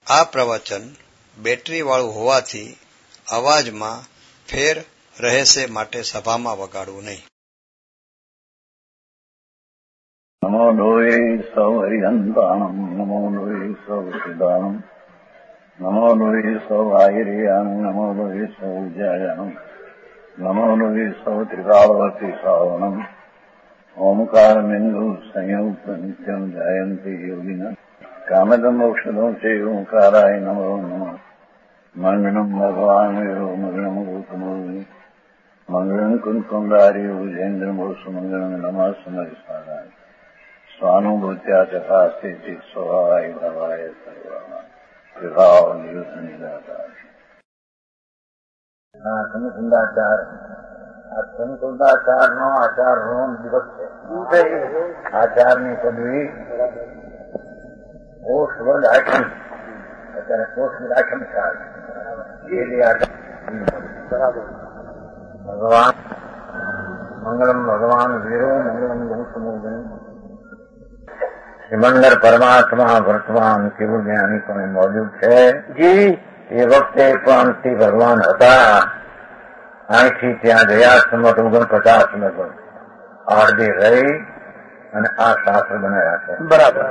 આ પ્રવચન બેટરી વાળું હોવાથી અવાજમાં ફેર રહેશે, માટે સભામાં વગાડવું નહીં. નમો લોહે સૌ હરિહંતાણમ, નમો લોહે સૌ સિદ્ધાણમ, નમો લોહે સૌ આહિર્યાણમ, નમો લોહે સૌ જયાણમ, નમો લોહે સૌ ત્રિકાળવતી શ્રાવણમ, ઓમકાર બિંદુ સંયુક્ત નિત્યમ જયંતિ યોગિના કામદમ મોક્ષદમ છે ઓંકારાય નમો નમઃ. મંગળમ ભગવાન વિરો મંગળમ ગૌતમોની મંગળમ કુંકુંડારી ભુજેન્દ્ર મોક્ષ મંગળમ નમઃ સમરિષ્ઠાય સ્વાનુભૂત્યા તથા સ્થિતિ સ્વભાવાય ભવાય સર્વમાં વિભાવ નિયુદ્ધ નિરાકાર. સંકુંડાચાર, આ સંકુંડાચારનો આચારનો દિવસ છે. આચારની પદવી કોષ વડ આઠમ, અત્યારે કોષ વડ આઠમ ચાલે ભગવાન મંગળમ ભગવાન વીરો મંગળમ ગૌતમોગન સિમંદર પરમાત્મા વર્તમાન કેવું જ્ઞાની પણ મોજૂદ છે. એ વખતે પણ તે ભગવાન હતા. અહીંથી ત્યાં ગયા સંમત 49 આડે રહી અને આ શાસ્ત્ર બનાવ્યા છે. બરાબર.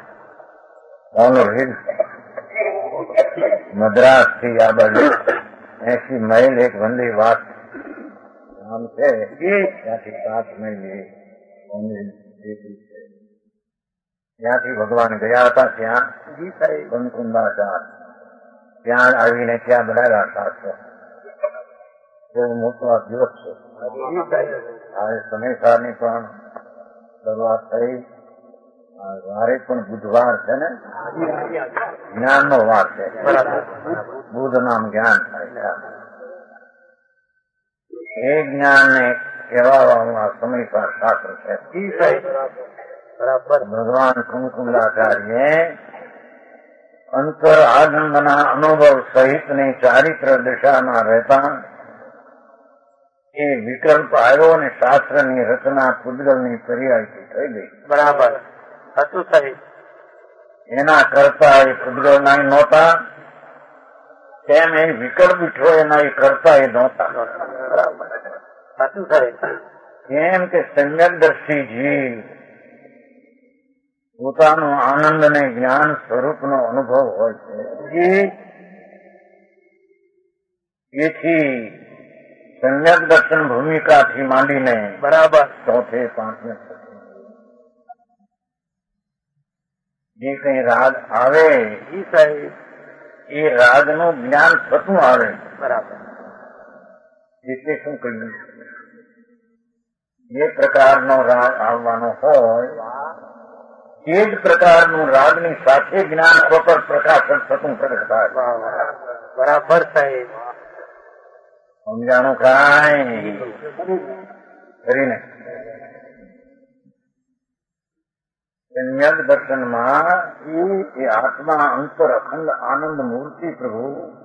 મદ્રાસ થી આ બાજુ 80 માઇલ એક વંદે વાત નામ છે, ત્યાંથી 7 માઇલ છે. ત્યાંથી ભગવાન ગયા હતા. ત્યાં કંકુંડાચાર ત્યાં આવીને ત્યાં બનાવ્યા શાસ્ત્ર. બહુ મોટો આ દિવસ છે. હવે સમયસારની પણ શરૂઆત થઈ. વારે પણ બુધવાર છે ને, જ્ઞાન નો વાર છે. બુધ નામ જ્ઞાન થાય. એ જ્ઞાન ને કહેવાનું આ સમયસાર શાસ્ત્ર છે. ભગવાન કંકુંડાચાર્ય અંતર આનંદના અનુભવ સહિતની ચારિત્ર દિશામાં રહેતા એ વિકલ્પ આવ્યો અને શાસ્ત્રની રચના પૂતગલની પર્યાયથી થઈ ગઈ. બરાબર હતું સહી. એના કરતા એ પૂતગલના નહોતા, તેમ એ વિકલ્પ ઉઠો એના એ કરતા એ નહોતા. બરાબર હતું સહી. કેમ કે સમ્યકદર્શી જીવ પોતાનું આનંદ ને જ્ઞાન સ્વરૂપનો અનુભવ હોય છે. એથી સમ્યક દર્શન ભૂમિકાથી માંડીને બરાબર 4, 5 જે કઈ રાગ આવે એ રાગનું જ્ઞાન થતું આવે. બરાબર. એટલે શું કહ્યું, જે પ્રકારનો રાગ આવવાનો હોય એ જ પ્રકારનું રાગની સાથે જ્ઞાન પ્રોપર પ્રકાશન થતું પ્રગટ થાય. બરાબર સાહેબ. સમજાણું કાંઈ કરીને સમ્યક દર્શનમાં એ આત્મા અંતર અખંડ આનંદ મૂર્તિ પ્રભુ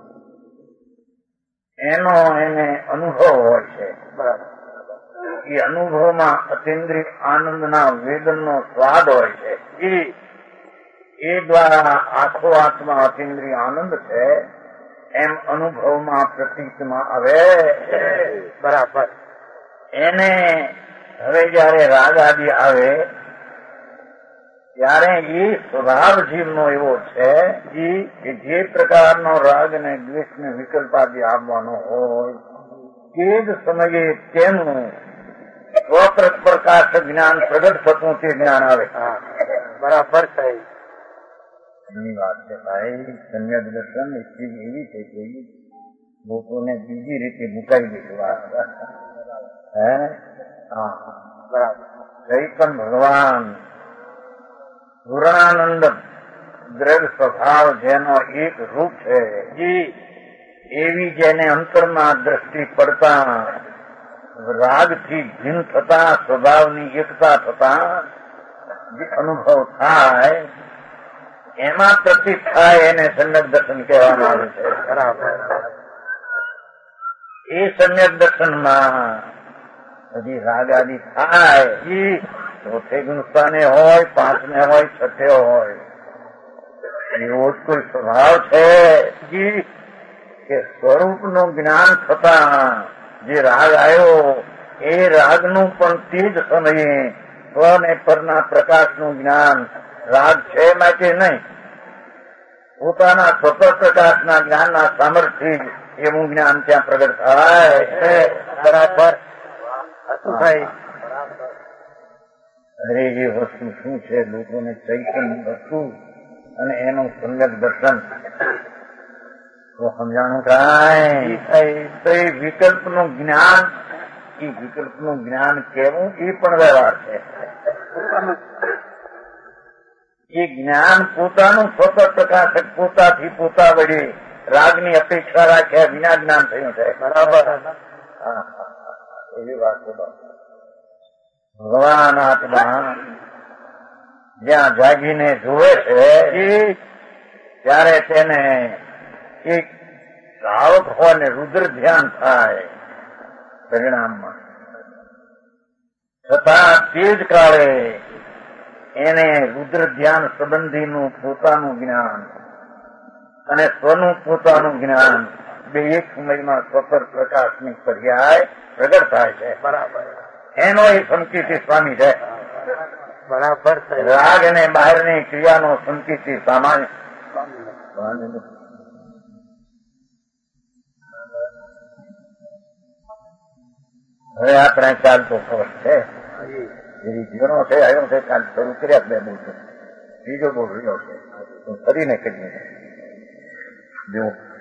એનો એને અનુભવ હોય છે. બરાબર. એ અનુભવમાં અતિન્દ્રિય આનંદના વેદનનો સ્વાદ હોય છે. એ દ્વારા આખો આત્મા અતિન્દ્રિય આનંદ છે એમ અનુભવમાં પ્રતીતમાં આવે. બરાબર. એને હવે જયારે રાગ આદિ આવે ત્યારે એ સ્વભાવ જીવનો એવો છે કે જે પ્રકારનો રાગ ને દ્વેષ ને વિકલ્પ આદિ આવવાનો હોય તે જ સમયે તેનું સ્વપ્રકાશ જ્ઞાન પ્રગટ થતું તે જ્ઞાન આવે. બરાબર સાહેબ. એની વાત છે ભાઈ. સમ્યક દર્શન એક ચીજ એવી છે કે લોકોને બીજી રીતે મુકાઈ ગઈ વાત. બરાબર. ચૈતન ભગવાન પૂર્ણાનંદ દ્રઢ સ્વભાવ જેનો એક રૂપ છે, એવી જેને અંતરમાં દ્રષ્ટિ પડતા રાગથી ભિન્ન થતા સ્વભાવની એકતા થતા જે અનુભવ થાય એમાં પ્રતીત થાય એને સમ્યક દર્શન કહેવામાં આવે છે. બરાબર. એ સમ્યક દર્શનમાં હજી રાગ આદિ થાય, ચોથે ગુણસ્થાને હોય, 5મે હોય, 6થે હોય, એવો જ કોઈ સ્વભાવ છે કે સ્વરૂપનું જ્ઞાન થતા જે રાગ આવ્યો એ રાગનું પણ તે જ સમયે સ્વ ને પરના પ્રકાશનું જ્ઞાન રાગ છે માટે નહીં, પોતાના સ્વતઃ પ્રકાશના જ્ઞાનના સામર્થ્ય એવું જ્ઞાન ત્યાં પ્રગટ થાય. બરાબર. અરે એ વસ્તુ શું છે? લોકોને ચૈતન્ય વસ્તુ અને એનું સંગત દર્શન તો સમજાણું કાંઈ. તો એ વિકલ્પનું જ્ઞાન, એ વિકલ્પનું જ્ઞાન કેવું એ પણ વ્યવહાર છે. એ જ્ઞાન પોતાનું સ્વતઃ પ્રકાશક પોતાથી પોતા વડે રાગની અપેક્ષા રાખ્યા વિના જ્ઞાન થયું છે. બરાબર. એવી વાત ભગવાન આત્મા જ્યાં જાગીને જુએ છે ત્યારે તેને એક સાવક હોવાને રુદ્ર ધ્યાન થાય પરિણામમાં. છતાં તે જ કાળે એને રુદ્ર ધ્યાન સંબંધીનું પોતાનું જ્ઞાન અને સ્વનું પોતાનું જ્ઞાન બે એક સમયમાં સ્વતર પ્રકાશની પર્યાય પ્રગટ થાય છે. બરાબર. એનો એ સંકેતી સ્વામી છે. બરાબર. રાગ અને બહારની ક્રિયાનો સંકેતી સામાન્ય. હવે આપણે ચાલતો ખબર છે જીવનો છે આવ્યો છે કાલ શરૂ કર્યા બે બોલ છે, બીજો બોલ રહ્યો છે ફરીને કરીએ. જો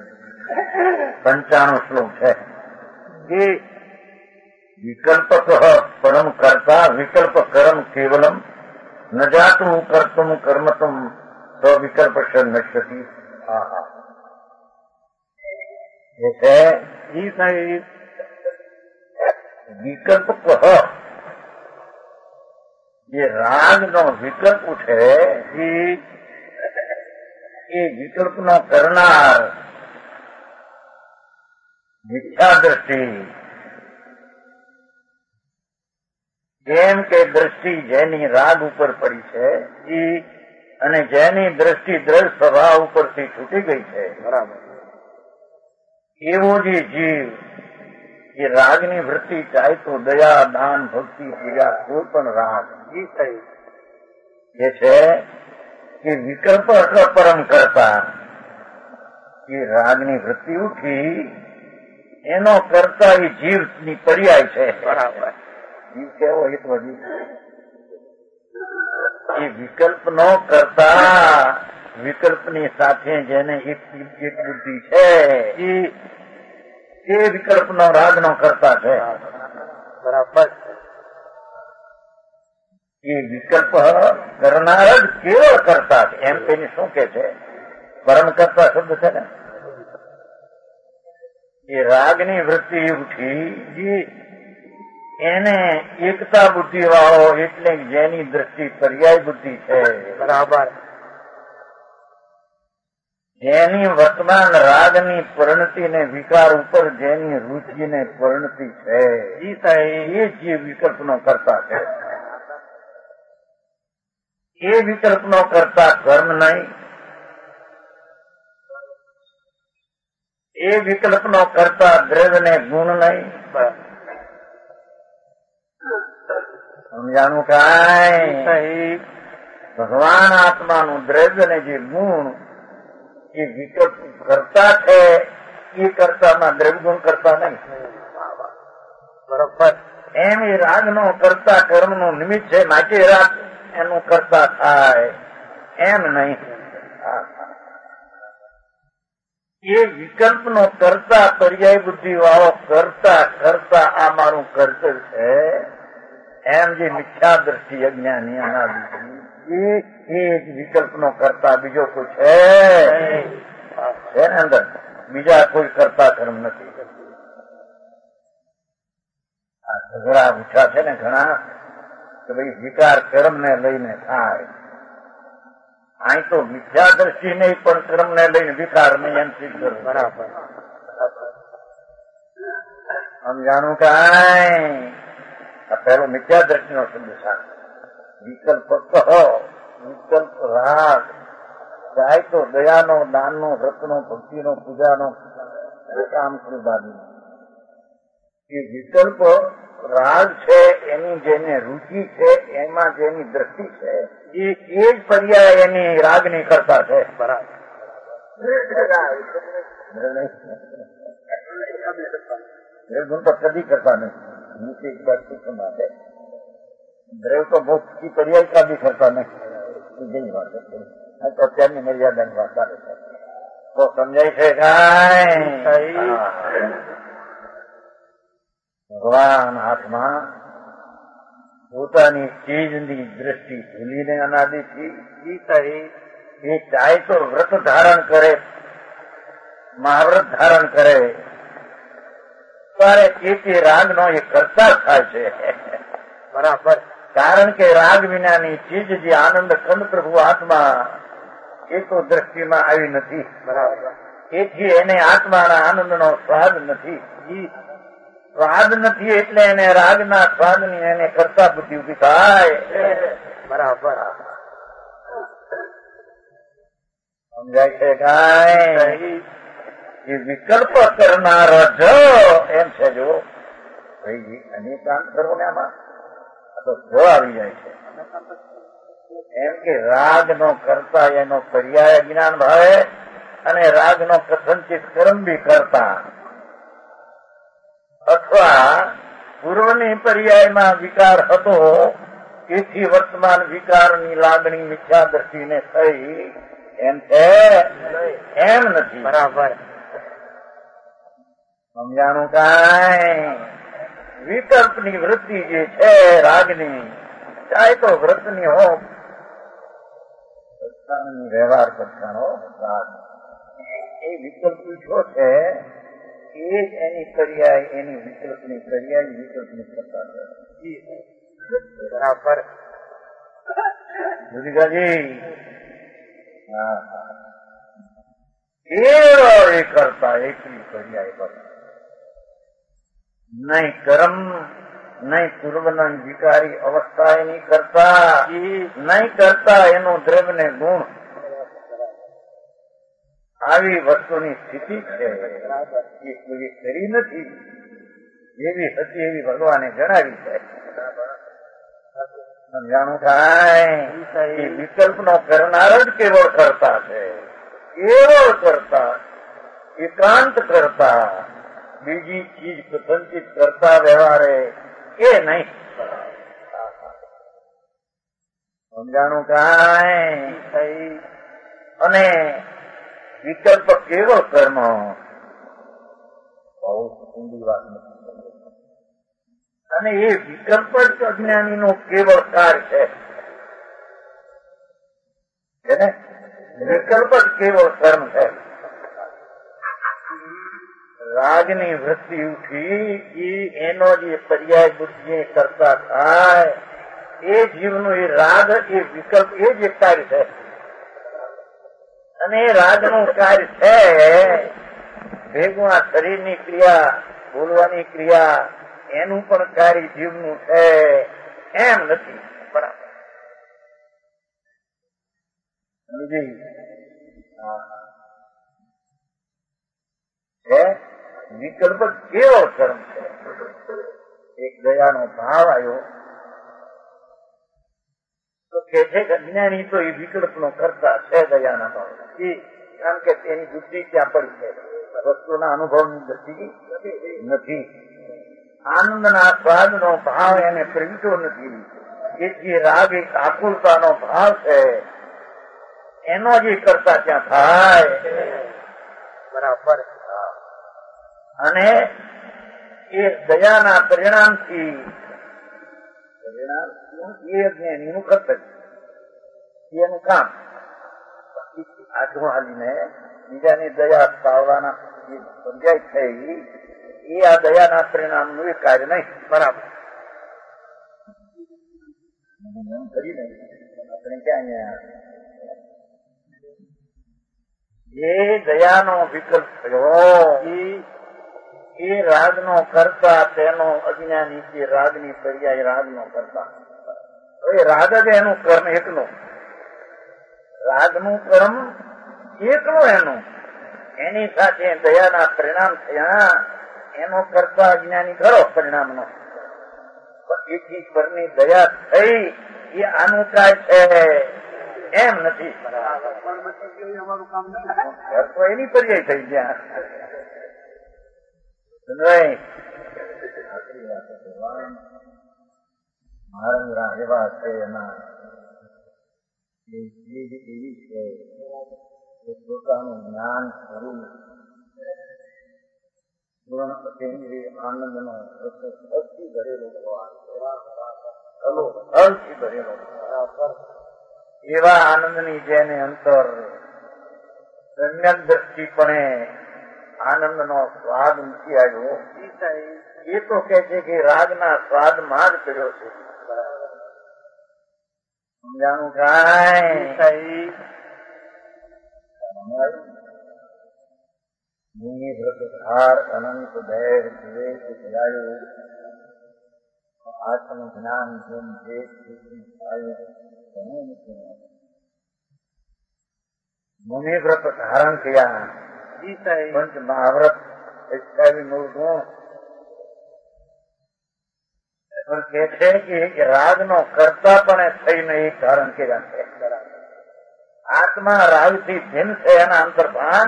95 શ્લોક છે કે વિકલ્પ પરમ કરતા વિકલ્પ કર્મ કેવલમ ન જાતું કર્તુમ કર્મતમ સ્વવિકલ્પ નશ્યતિ. એ છે વિકલ્પ જે રાગનો વિકલ્પ છે એ વિકલ્પનો કરનાર મિથ્યા દ્રષ્ટિ, જેમ કે દ્રષ્ટિ જેની રાગ ઉપર પડી છે અને જેની દ્રષ્ટિ દ્રઢ સ્વભાવ ઉપરથી છૂટી ગઈ છે. બરાબર. એવો જે જીવ એ રાગની વૃત્તિ ચાહે તો દયા દાન ભક્તિ પૂજા કોઈ પણ રાગ એ છે કે વિકલ્પ અથવા પરમ કરતા એ રાગની વૃત્તિ ઉઠી એનો કરતા એ જીવની પર્યાય છે. બરાબર. જીવ કેવો એ તો હજી એ વિકલ્પનો કરતા વિકલ્પની સાથે જેને એક બુદ્ધિ છે એ વિકલ્પનો રાગનો કરતા છે. બરાબર. એ વિકલ્પ કરનાર જ કેવળ કરતા છે. એમ તેની શું કે છે? પરમ કરતા શબ્દ છે ને. એ રાગની વૃત્તિ ઉઠી એને એકતા બુદ્ધિ વાળો એટલે જેની દ્રષ્ટિ પર્યાય બુદ્ધિ છે. બરાબર. જેની વર્તમાન રાગની પરિણતિ ને વિકાર ઉપર જેની રુચિ ને પરિણતિ છે એ જે વિકલ્પનો કરતા છે. એ વિકલ્પનો કરતા કર્મ નહીં, એ વિકલ્પનો કરતા દ્રવ્ય ને ગુણ નહીં. સમજાણું કાંઈ? ભગવાન આત્માનું દ્રવ્ય ને જે ગુણ એ વિકલ્પ કરતા છે એ કરતામાં દ્રવ્ય ગુણ કરતા નહીં. બરોબર. એમ એ રાગનો કરતા કર્મનું નિમિત્ત છે માટે રાગ એનું કરતા થાય એમ નહીં. એ વિકલ્પનો કરતા પર્યાય બુદ્ધિ વાળો કરતા કરતા આ મારું કર્તવ્ય છે એમ જે મિથ્યા દ્રષ્ટિ અજ્ઞાની અનાદિ એ વિકલ્પનો કરતા બીજો કોઈ છે ને અંદર બીજા કોઈ કરતા કર્મ નથી. આ ઝઘડા ઉઠા છે ને ઘણા કે ભાઈ વિકાર કર્મ ને લઈને થાય. અહીં તો મિથ્યા દ્રષ્ટિ નહીં પણ કર્મ ને લઈને વિકાર નહીં એમ સિદ્ધ કરવું. બરાબર. સમજાણું કાંઈ? આ પહેલો મિથ્યા દ્રષ્ટિનો શબ્દ સાથે વિકલ્પ કહો, વિકલ્પ રાગ ચાહે તો દયાનો, દાનનો, વ્રતનો, ભક્તિનો, પૂજાનો કામ કૃપાની. એ વિકલ્પ રાગ છે, એની જેને રુચિ છે, એમાં જેની દ્રષ્ટિ છે, એ જ પર્યાય એની રાગની કરતા છે. બરાબર. નિર્ગુણ તો કદી કરતા નહીં. નીચે એક બાત માટે દ્રવ તો બહુ પર્યાય કદી કરતા નહીં. જેની વાત તો અત્યારની મર્યાદાની વાત ચાલે છે. તો સમજાય છે કાંઈ? ભગવાન હાથમાં પોતાની ચીજની દ્રષ્ટિ ભૂલીને અનાદિથી એ ચાહે તો વ્રત ધારણ કરે, મહાવ્રત ધારણ કરે, ત્યારે એ રાગનો એ કરતા થાય છે. બરાબર. કારણ કે રાગ વિનાની ચીજ જે આનંદ ખંડ પ્રભુ આત્મા એ તો દ્રષ્ટિમાં આવી નથી. બરાબર. એથી એને આત્માના આનંદનો સ્વાદ નથી. સ્વાદ નથી એટલે એને રાગના સ્વાદની એને કરતા બુદ્ધિ ઉભી થાય. બરાબર. સમજાય છે કાંઈ? એ વિકલ્પ કરનાર જો એમ છે. જો ભાઈ અનેકાંત કરો ને આમાં તો જો આવી જાય છે. એમ કે રાગનો કરતા એનો પર્યાય જ્ઞાન ભાવે અને રાગનો કથનચિત કર્મ બી કરતા, અથવા પૂર્વની પર્યાયમાં વિકાર હતો તેથી વર્તમાન વિકારની લાગણી મિથ્યા દ્રષ્ટિને થઈ એમ છે. એમ નથી. બરાબર. સમજાણું કાંઈ? વિકલ્પની વૃત્તિ જે છે રાગની, ચાહે તો વ્રતની હો, વ્યવહાર કરવાનો રાગ, એ વિકલ્પ શું છે? એ જ એની પર્યાય, એની વિકલ્પની પર્યાય વિકલ્પની કરતા છે. બરાબર. દુર્ગાજી કેવળ એ કરતા એકલી પર્યાય કરતા, નહીં કર્મ, નહીં પૂર્વના વિકારી અવસ્થા એની કરતા, નહીં કરતા એનો દ્રવ્ય ગુણ. આવી વસ્તુની સ્થિતિ છે એ કોઈ કરી નથી. એવી હતી એવી ભગવાને જણાવી છે. સમજાણું થાય? એ વિકલ્પનો કરનાર જ કેવળ કરતા છે. કેવળ કરતા, એકાંત કરતા, બીજી ચીજ કથનચિત કરતા વ્યવહારે એ નહીં. સમજાણું કાંઈ? અને વિકલ્પ કેવળ કર્મ બહુ ઊંડી વાત નથી. અને એ વિકલ્પ જ અજ્ઞાનીનો કેવળ કાર્ય છે ને. વિકલ્પ જ કેવળ કર્મ છે. રાગની વૃત્તિ ઉઠી એનો જે પર્યાય બુદ્ધિ કરતા થાય એ જીવનું એ રાગ, એ વિકલ્પ, એ જ એક કાર્ય છે. અને એ રાગનું કાર્ય છે ભેગું આ શરીરની ક્રિયા, બોલવાની ક્રિયા, એનું પણ કાર્ય જીવનું છે. એમ નથી. બરાબર. વિકલ્પ કેવો કર્મ છે. એક દયાનો ભાવ આવ્યો તો કે છે કે જ્ઞાની તો એ વિકલ્પનો કરતા છે દયાના ભાવ. કારણ કે તેની બુદ્ધિ ત્યાં પડી છે, વસ્તુના અનુભવની દ્રષ્ટિ નથી. આનંદના સ્વાદનો ભાવ એને પ્રગટ્યો નથી. એથી રાગ એક આકુલતાનો ભાવ છે, એનો જે કરતા ત્યાં થાય. બરાબર. અને એ દયાના પરિણામથી એ જ્ઞાનીનું કર્તવ્ય, એનું કામ. આગળ હાલીને બીજાની દયા પાવવાના જે સમજાય થઈ એ આ દયાના પરિણામનું એ કાર્ય નહીં. બરાબર. આપણે ક્યાં એ દયાનો વિકલ્પ થયો એ રાગનો કરતા, તેનો અજ્ઞાની છે રાગની પર્યાય રાગનો કરતા. હવે રાગ જ એનું કર્મ એકનું. રાગનું કર્મ એકલું એનું, એની સાથે દયાના પરિણામ થયા, એનો કરતા અજ્ઞાની ખરો પરિણામનો. એથી પરની દયા થઈ એ આનું કાય છે એમ નથી. તો એની પર્યાય થઈ ગયા. મારા એવા છે એના એવી છે કે પોતાનું જ્ઞાન સ્વરૂપ પૂર્ણ અતિન્દ્રિય આનંદનો અતિ ભરેલો અલથી ભરેલો એવા આનંદની જેને અંતર સમ્યક દ્રષ્ટિપણે આનંદનો સ્વાદ નથી આવ્યો, એ તો કે છે કે રાગના સ્વાદમાં જ કર્યો છે. સમજાણું કાંઈ? મુનિ વ્રતધાર અનંત ભેર વિવેક જયાયો આત્મ જ્ઞાન જેમ મુનિ વ્રત ધારણ કર્યા, પંચ મહાવ્રત 28 મૂળ કે છે કે રાગનો કરતા પણ થઈને એક ધારણ કર્યા છે. આત્મા રાગથી ભિન્ન છે એના અંતર્ભાન.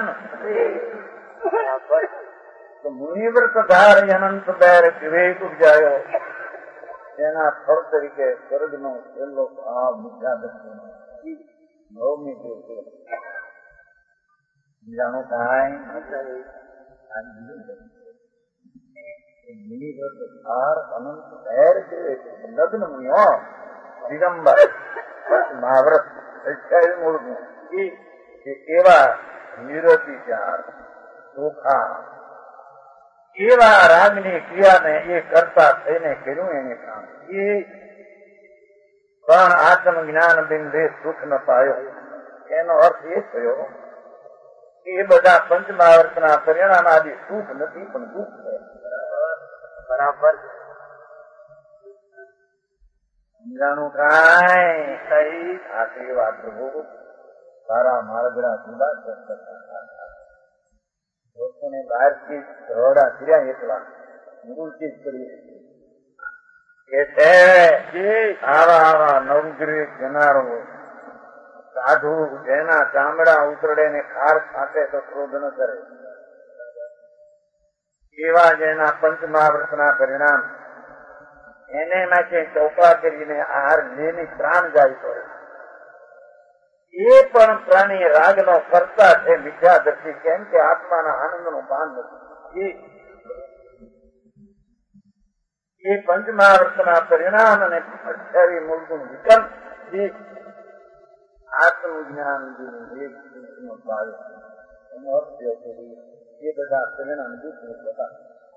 મુનિવ્રત ધાર અનંત બેર વિવેક ઉપજાયો, એના ફળ તરીકે સ્વર્ગનો છેલ્લો ભાવ મિથ્યા દર્શન ભૌમિક જાણો કાંઈ મુનિવ્રત ધાર અનંત બેર વિવેક લગ્ન મુનિઓ દિગંબર મહાવ્રત 28 મૂળનું એવા નિરતિચાર ચોખા એવા રાગની ક્રિયાને એ કરતા થઈને કર્યું એને કામ. એ પણ આત્મ જ્ઞાન બિંદે સુખ ન પાયો. એનો અર્થ એ થયો કે એ બધા પંચમહાવર્તના પરિણામ આદિ સુખ નથી પણ દુઃખ છે. બરાબર સમજાણું કાંઈ? આટલી વાત પ્રભુ સારા માળગડા જુદા કરતા લોકોને બહારથી ધોરડા ફર્યા એટલા મૂળથી જ કરી કે છે આવા આવા નવગૃહ જનારો સાધુ જેના ચામડા ઉતરડે ને ખાર છાંટે તો ક્રોધ ન કરે, એવા જેના પંચમહાવ્રતના પરિણામ એને માટે ચોપા કરીને આહાર લેની પ્રાણ જાય તો એ પણ પ્રાણી રાગનો કરતા છે મિથ્યા દ્રષ્ટિ. કેમ કે આત્માના આનંદનું ભાન નથી. એ પંચમહાવર્તના પરિણામ અને 28 મૂળનું વિકલ્પ જે આત્મજ્ઞાન એનો અર્થ એ બધા પરિણામ દુઃખ હતા.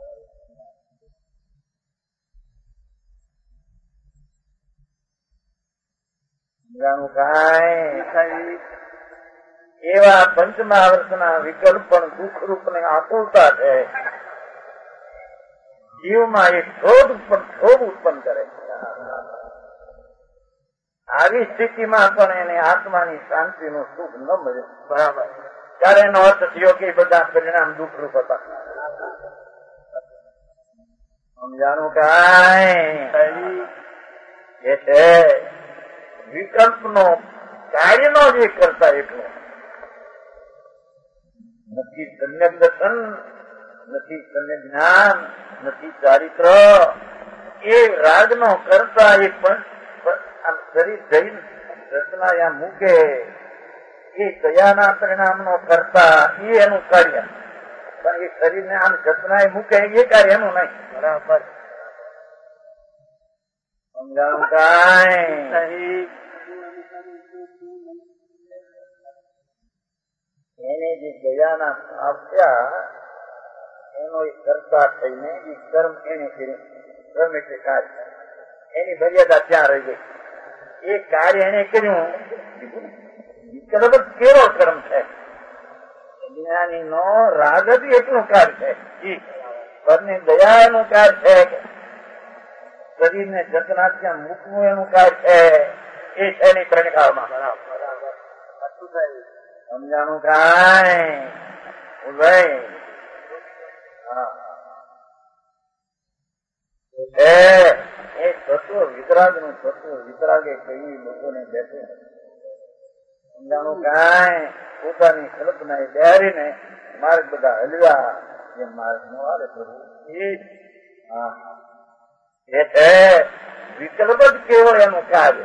કાંઈ એવા પંચમહાવર્તના વિકલ્પ પણ દુઃખ રૂપ ને આકુલતા છે. જીવમાં એક ક્ષોભ ઉત્પન્ન કરે. આવી સ્થિતિમાં પણ એને આત્માની શાંતિનું સુખ ન મળે. બરાબર. ત્યારે એનો અર્થ થયો કે બધા પરિણામ દુઃખરૂપ હતા. સમજાણું કાંઈ? એ છે વિકલ્પનો કાર્યનો જે કરતા એટલો નથી. સમ્યક દર્શન નથી, સમ્યક જ્ઞાન નથી, ચારિત્ર એ રાગનો કરતા એ પણ શરીર જૈન રચના ત્યાં મૂકે એ કયાના પરિણામનો કરતા એ એનું કાર્ય, પણ એ શરીરને આમ રચના મૂકે એ કાર્ય એનું નહીં. બરાબર સમજાણું કાંઈ? એને જે દયાના આપ્યા એનો એક કરતા થઈને એ કર્મ એને કર્યું. કર્મ એટલે કાર્ય, એની મર્યાદા ત્યાં રહી ગઈ. એ કાર્ય એને કર્યું. વિકલ્પ કેવો કર્મ છે? જ્ઞાની નો રાગ જ એટલું કાર્ય છે, પરની દયાનું કાર્ય છે, શરીરને જતના ત્યાં મૂકવું એનું કાર્ય છે. એ છે એની પ્રણિકાળમાં. સમજાણું કાંઈ ઉદય એ તત્વ વિતરાગ નું તત્વ વિતરાગે કહ્યું લોકોને બેઠું સમજાણું કાંઈ પોતાની કલ્પના એ બેરીને માર્ગ બધા હલવ્યા જે માર્ગ નો આવે પ્રભુ એટલે વિકલ્પ જ કેવળ એનું કાર્ય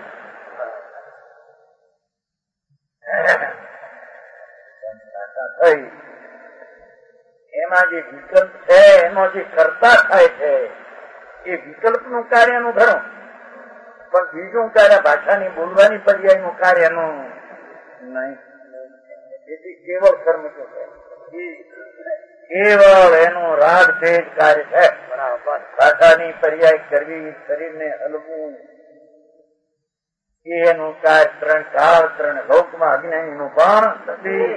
થઈ એમાં જે વિકલ્પ છે એનો જે કરતા થાય છે એ વિકલ્પનું કાર્યનું ઘણું પણ બીજું કાર્ય ભાષાની બોલવાની પર્યાયનું કાર્યનું નહીં એથી કેવળ કર્મ શું છે કેવળ એનું રાગ તેજ કાર્ય છે ભાષાની પર્યાય કરવી શરીરને હલવું એનું કાર્ય ત્રણ કાળ ત્રણ લોકમાં અજ્ઞાનીનું પણ નથી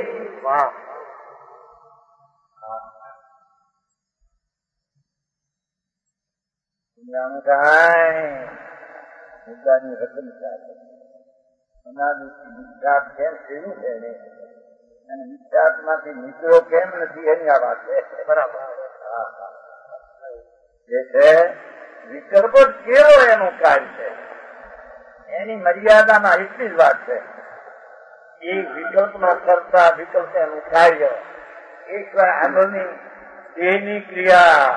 મુદ્દાની રકમ વિખ્યાત કેમ એવું છે ને અને વિખ્યાત માંથી નીકળ્યો કેમ નથી એની આ વાત છે બરાબર જે છે વિકલ્પ જ કેવો એનું કાર્ય છે એની મર્યાદામાં એટલી જ વાત છે એ વિકલ્પનો કરતા વિકલ્પ એનું કાર્ય એકવાર આગળની દેહની ક્રિયા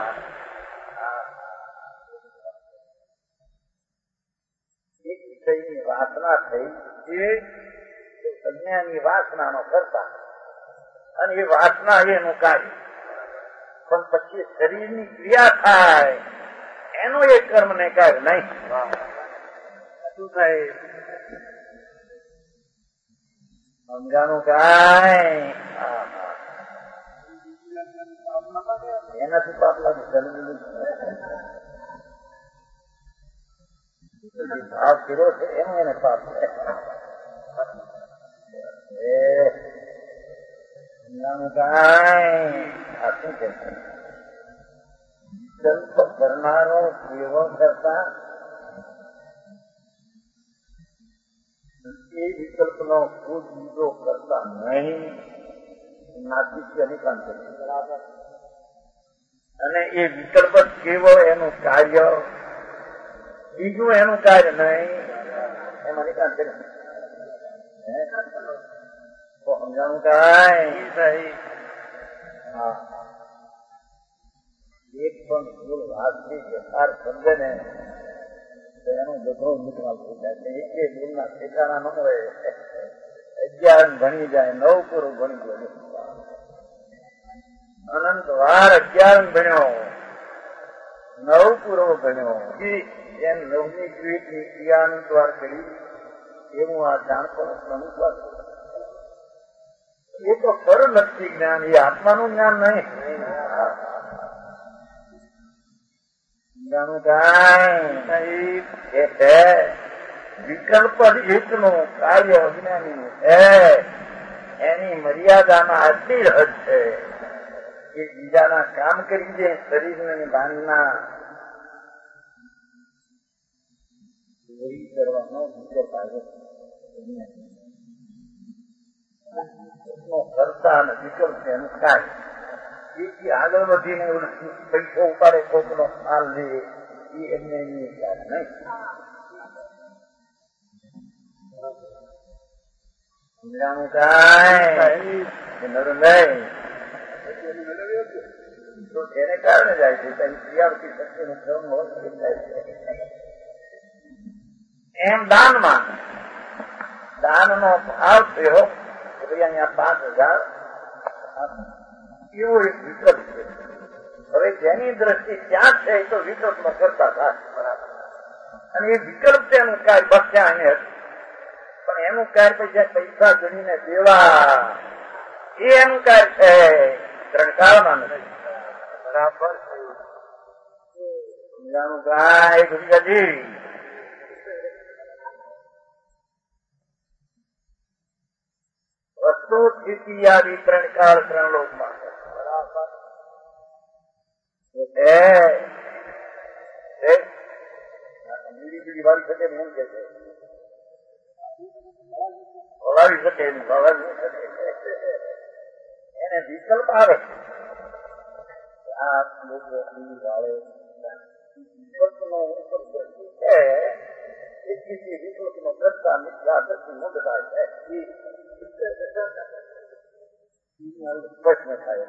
એક વિષયની વાસના થઈ એ અજ્ઞાની વાસનાનો કરતા અને એ વાસના એનું કાર્ય પણ પછી શરીરની ક્રિયા થાય એનો એક કર્મ ને કાર્ય નહીં શું થાય સમજાણું કાંઈ એનાથી પાપ લાગે ભાવ કર્યો છે એનું એને પાપ છે સમજાણું કાંઈ આ શું કે વિકલ્પ કરનારો કેવો કરતા એ વિકલ્પનો ખુદ બીજો કરતા નહીં નાસ્તિક નિકાંત બરાબર અને એ વિકલ્પ કેવળ એનું કાર્ય બીજું એનું કાર્ય નહીં એમાં નિકાંત કરી તો સમજાણું કાંઈ સહી એક પણ ભૂલ વાતથી વ્યવહાર સમજે ને એનું બધું નિકાલ થઈ જાય એક ભૂલના ઠેકાણા ન હોય 11 ભણી જાય 9 પૂરું ભણી જાય અનંત વાર 11 ભણ્યો 9 પૂરો ભણ્યો એમ 9ની ક્રિયાનું દ્વાર કરી એવું આ જાણતો અનુસ્વાર એ તો પરલક્ષી જ્ઞાન એ આત્માનું જ્ઞાન નહીં જાણું કાંઈ એ છે વિકલ્પ જ એકનું કાર્ય અજ્ઞાની છે એની મર્યાદામાં આટલી હદ છે કે બીજાના કામ કરી દે શરીરની ભાનના કરવાનો બીજો કાર્ય કરતા અને વિકલ્પ એનું કાર્ય એથી આગળ વધીને પૈસો ઉપાડે કોકનો માલ લે એ એમને નહીં સમજાણું કાંઈ નરું નહીં તો એને કારણે જાય છે ક્રિયાવતી શક્તિનું ક્રમ જાય છે એમ દાનમાં દાનનો ભાવ થયો કે ભાઈ અહીંયા 5000 એવો એક વિકલ્પ છે હવે જેની દ્રષ્ટિ ત્યાં છે તો વિકલ્પનો કરતા થાય બરાબર અને એ વિકલ્પ તેનું કાર્ય બસ ત્યાં એને પણ એનું કાર્ય પછી પૈસા ગણીને દેવા એ એનું કાર્ય છે ત્રણ કાળમાં નથી બરાબર સમજાણું કાંઈ ગુરુજી વસ્તુ સ્થિતિ આવી ત્રણ કાળ ત્રણ લોકમાં બીડી વાળી શકે એમ કે છે ભવાવી શકે એમ ભવાવી શકે विकल्प आवे आप लोग वाले विकल्प नो ऊपर दृष्टि है किसी विकल्प नो दृष्टा मिथ्या दृष्टि न बताई है प्रश्न થાય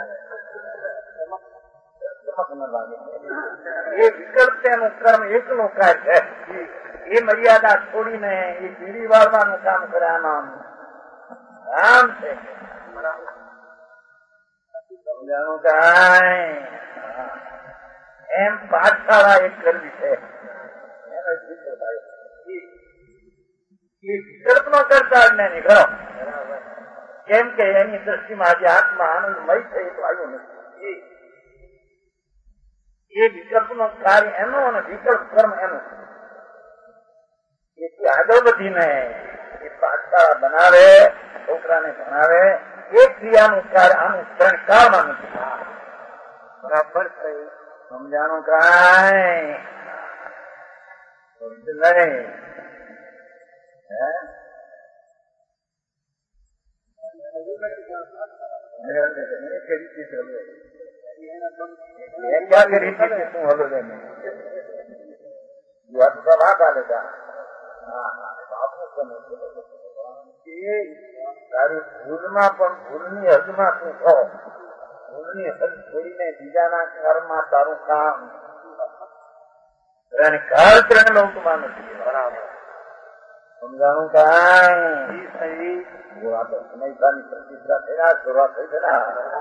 ये विकल्प तेનું કર્મ એકનું કાર્ય છે એ મર્યાદા છોડીને એ પીડી વાળવાનું કામ કરે આમાં આમ છે સમજાણું કાંઈ એમ પાઠશાળા એક કરવી છે એ વિકલ્પનો કરતા જ નહીં ઘણો કેમ કે એની દ્રષ્ટિમાં આજે આત્મા આનંદમય છે એ તો આવ્યું નથી એ વિકલ્પનો કાર્ય એનો અને વિકલ્પ કર્મ એનું એથી આગળ વધીને એ પાઠશાળા બનાવે છોકરાને ભણાવે એ ક્રિયાનું કાર્ય આનું ત્રણ નથી બરાબર થયું સમજાણું કાંઈ નહીં તારી ભૂલમાં પણ ભૂલની હદમાં તું કહો ભૂલની હદ છોડીને બીજાના કર્મમાં તારું કામ કાળ ત્રણ લોકમાં નથી બરાબર સમજાણું કાંઈ સહી તો સમયતાની પ્રતિષ્ઠા થયા જોવા થઈ ગયા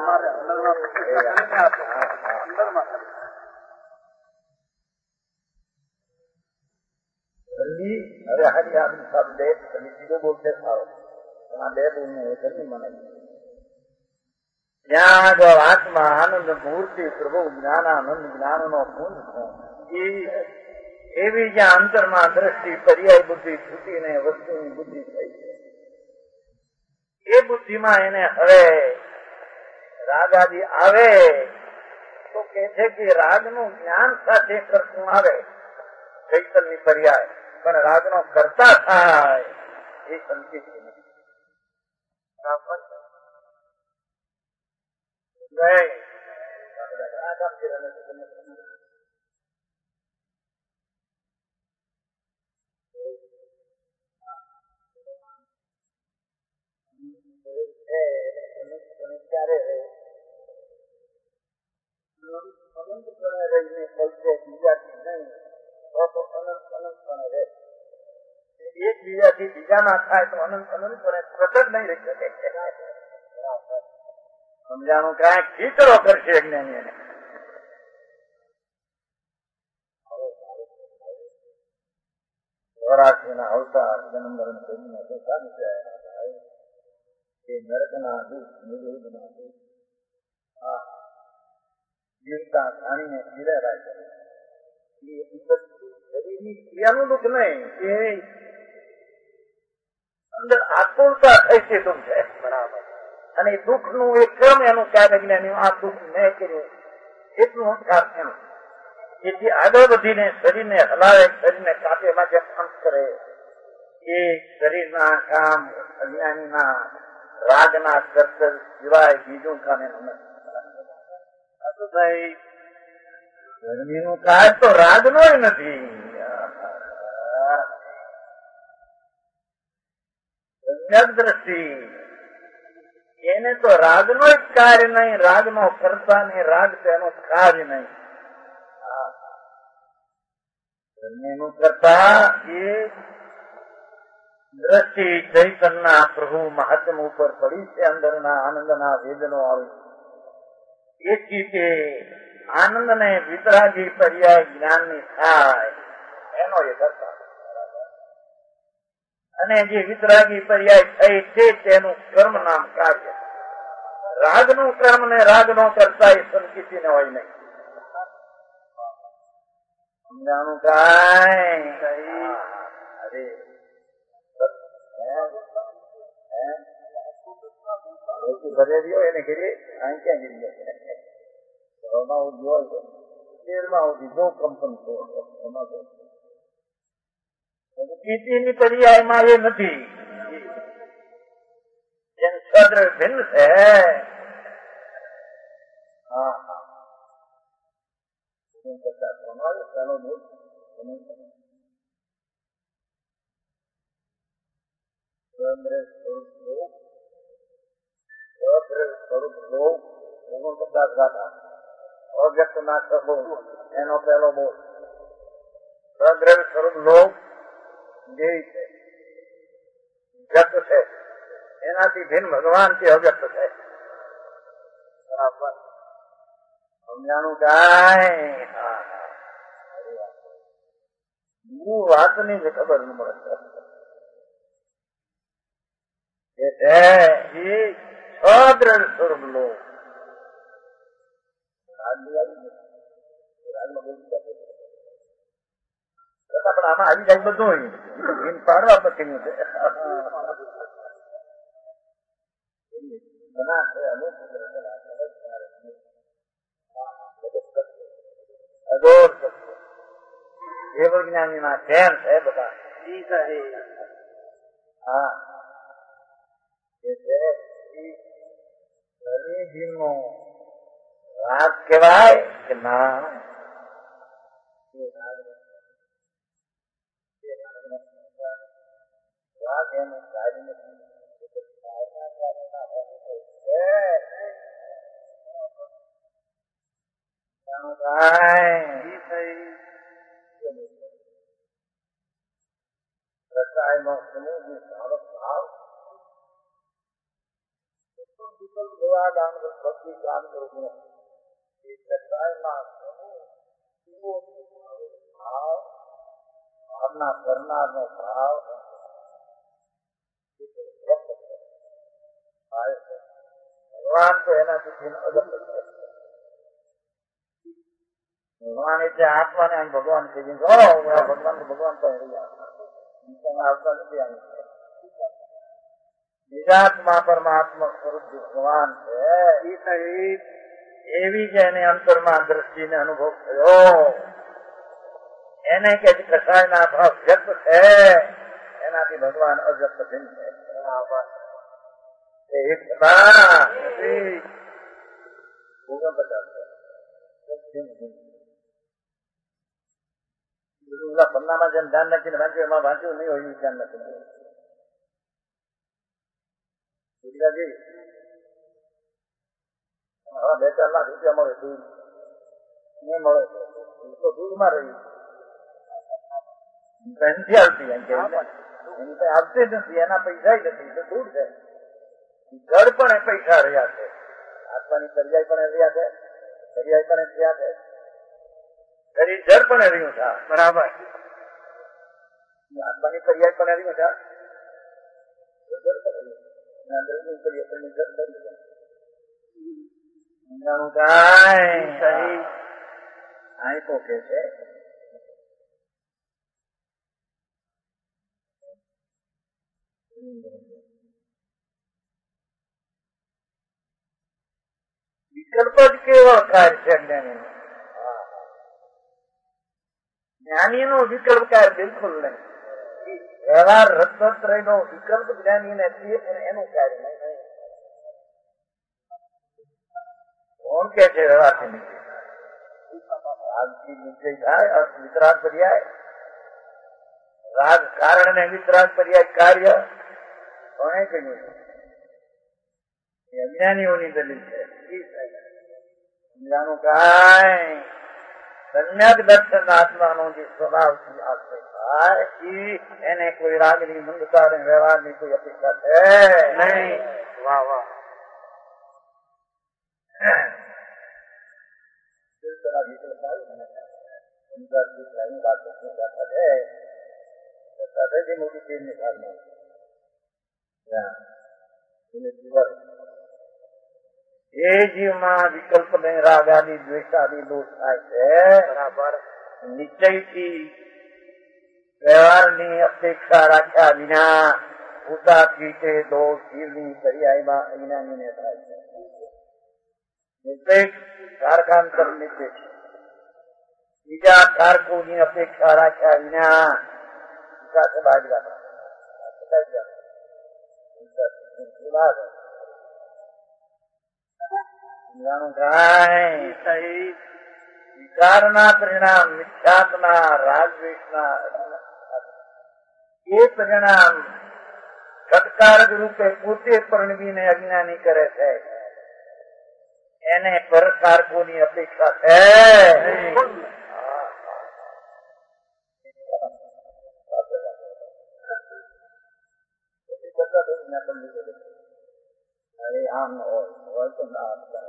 જલ્દી હવે હારી આપણી સાહેબ બે તમે સીધો બોલતે સારો આ બે બોલનું હોય જલ્દી મને જ્યાં આગળ આત્મા આનંદ મૂર્તિ પ્રભુ જ્ઞાનાનંદ જ્ઞાનનો પૂર્ણ છે એવી જ્યાં અંતરમાં દ્રષ્ટિ પર્યાય બુદ્ધિ છૂટીને વસ્તુની બુદ્ધિ થઈ છે એ બુદ્ધિમાં એને હવે રાગ આદિ આવે તો કે છે કે રાગનું જ્ઞાન સાથે કરતું આવે ચૈતન્ય પર્યાય પણ રાગનો કરતા થાય એ સંકેત નથી ક્યારે અનંતપણે રહીને બોલશે બીજાથી નહીં તો અનંતપણે રહે એક બીજાથી બીજામાં થાય તો અનંતપણે પ્રગટ નહીં રહી શકે સમજાણું કાંઈક ખીચડો કરશે જ્ઞાની એને સ્વરાશીના અવતાર જન્મ મરણ કરીને ચાલી જાય એ નરકના દુઃખ નિરોધના દુઃખ જીવતા જાણીને પીડા રાખે એ શરીરની ક્રિયાનું દુઃખ નહીં એ અંદર આતુરતા થઈ છે દુઃખ છે બરાબર અને દુઃખ નું એક ક્રમ એનું કાર્ય જ્ઞાની આ દુઃખ મેં કર્યું એટલું અંકાર એનું જેથી આગળ વધીને શરીરને હલાવે શરીરને કાપેમાં જે અંત કરે એ શરીરના કામ અજ્ઞાનીના રાગના કર્તવ્ય સિવાય બીજું કામ એનું નથી ભાઈ ગરમીનું કાજ તો રાગનો નથી સમ્યક દ્રષ્ટિ એને તો રાગનો જ કાર્ય નહીં રાગનો કરતા નહીં રાગ તેનો કાર્ય નહીં ગરમીનું કરતા એ દ્રષ્ટિ ચૈતનના પ્રભુ મહાત્મ ઉપર પડી છે અંદરના આનંદના વેદનો આવી એથી તે આનંદ ને વિતરાગી પર્યાય જ્ઞાનની થાય એનો એ કરતા અને જે વિતરાગી પર્યાય થઈ છે તેનું કર્મ નામ કાર્ય રાગનું કર્મ ને રાગનો કરતા એ સંકિતિને હોય નહીં સમજાણું કાંઈ અરે ભરે રહ્યો એને ઘરે અહીં ક્યાં ગીરી જો કંપન છે એમાં પીતીની પર્યાયમાં એ નથી સદ્ર ભિન્ન છે हाँ हाँ चलो बोल સ્વરૂપ લોક 49 ગાથા અવ્યક્ત ના શબ્દો એનો પહેલો બોલ સદ્રવ્ય સ્વરૂપ લોક જે છે વ્યક્ત છે એનાથી ભિન્ન ભગવાનથી અવ્યક્ત છે બરાબર સમજાણું કાંઈ હું વાતની જ ખબર ન મળે એ છે એ સદ્રવ્ય સ્વરૂપ લોક પણ આમાં આવી જાય બધું એમ પાડવા પછીનું છે એ વિજ્ઞાની ના કેમ છે બધા હા એ છે શરીરનો રાગ કહેવાય કે ના રાગ એનું કાર્ય નથી કરનાર નો ભાવ ભગવાન તો એનાથી અગત્ય ભગવાન એટલે આત્માને ભગવાન કહી ભગવાન તો ભગવાન તો આવતા નથી નિજાત્મા પરમાત્મા સ્વરૂપ ભગવાન છે એવી જ એને અંતરમાં દ્રષ્ટિને અનુભવ થયો એને કે કસાયના ભાવ વ્યક્ત છે એનાથી ભગવાન અવ્યક્ત ભિન્ન છે પન્નામાં જેમ ધ્યાન રાખીને વાંચ્યું એમાં વાંચ્યું નહીં હોય એવું ધ્યાન નથી હવે 2-4 લાખ રૂપિયા મળે દૂધ નહીં મળે તો દૂધમાં રહ્યું નથી આવતી એની આવતી જ નથી એના પૈસા જ નથી તો દૂધ છે જળ પણ પૈસા રહ્યા છે આત્માની પર્યાય પણ રહ્યા છે પર્યાય પણ થયા છે શરીર જળ પણ રહ્યું છે બરાબર આત્માની પર્યાય પણ રહ્યું છે આંખો કે છે વિકલ્પ જ કેવો કાર્ય છે જ્ઞાની જ્ઞાની નો વિકલ્પ કાર્ય બિલકુલ નહીં વ્યવહાર રત્નત્રય નો વિકલ્પ જ્ઞાની ને એનું કાર્ય નહીં કોણ કે છે વ્યવહારથી નિશ્ચય થાય અર્થ વિતરાગ પર્યાય રાગ કારણ ને વિતરાગ પર્યાય કાર્ય કોને કહ્યું અજ્ઞાનીઓની દલીલ છે સમજાનું કાંઈ સમ્યક દર્શન આત્માનો જે સ્વભાવથી આશ્રય થાય એને કોઈ રાગની મંદતા અને વ્યવહારની કોઈ અપેક્ષા છે નહીં વાહ વાહ મોટી ચીજ નિકાલમાં એ જીવમાં વિકલ્પ ને રાગ આદિ દ્વેષાદી દોષ થાય છે બરાબર નિશ્ચયથી વ્યવહારની અપેક્ષા રાખ્યા વિના ઉદાસી તે દોષ જીવની પર્યાયમાં અજ્ઞાનીને થાય છે નિર્દેશ કારકાંતર નિર્દેશ બીજા કારકોની અપેક્ષા રાખ્યા વિના સાથે બાજરા सही विचारना परिणाम मिथ्यात्मा राजवेशना ये परिणाम સત્કારક રૂપે પોતે પરણવીને અજ્ઞાની કરે છે એને પરકારકોની અપેક્ષા છે આમ હોય તો ના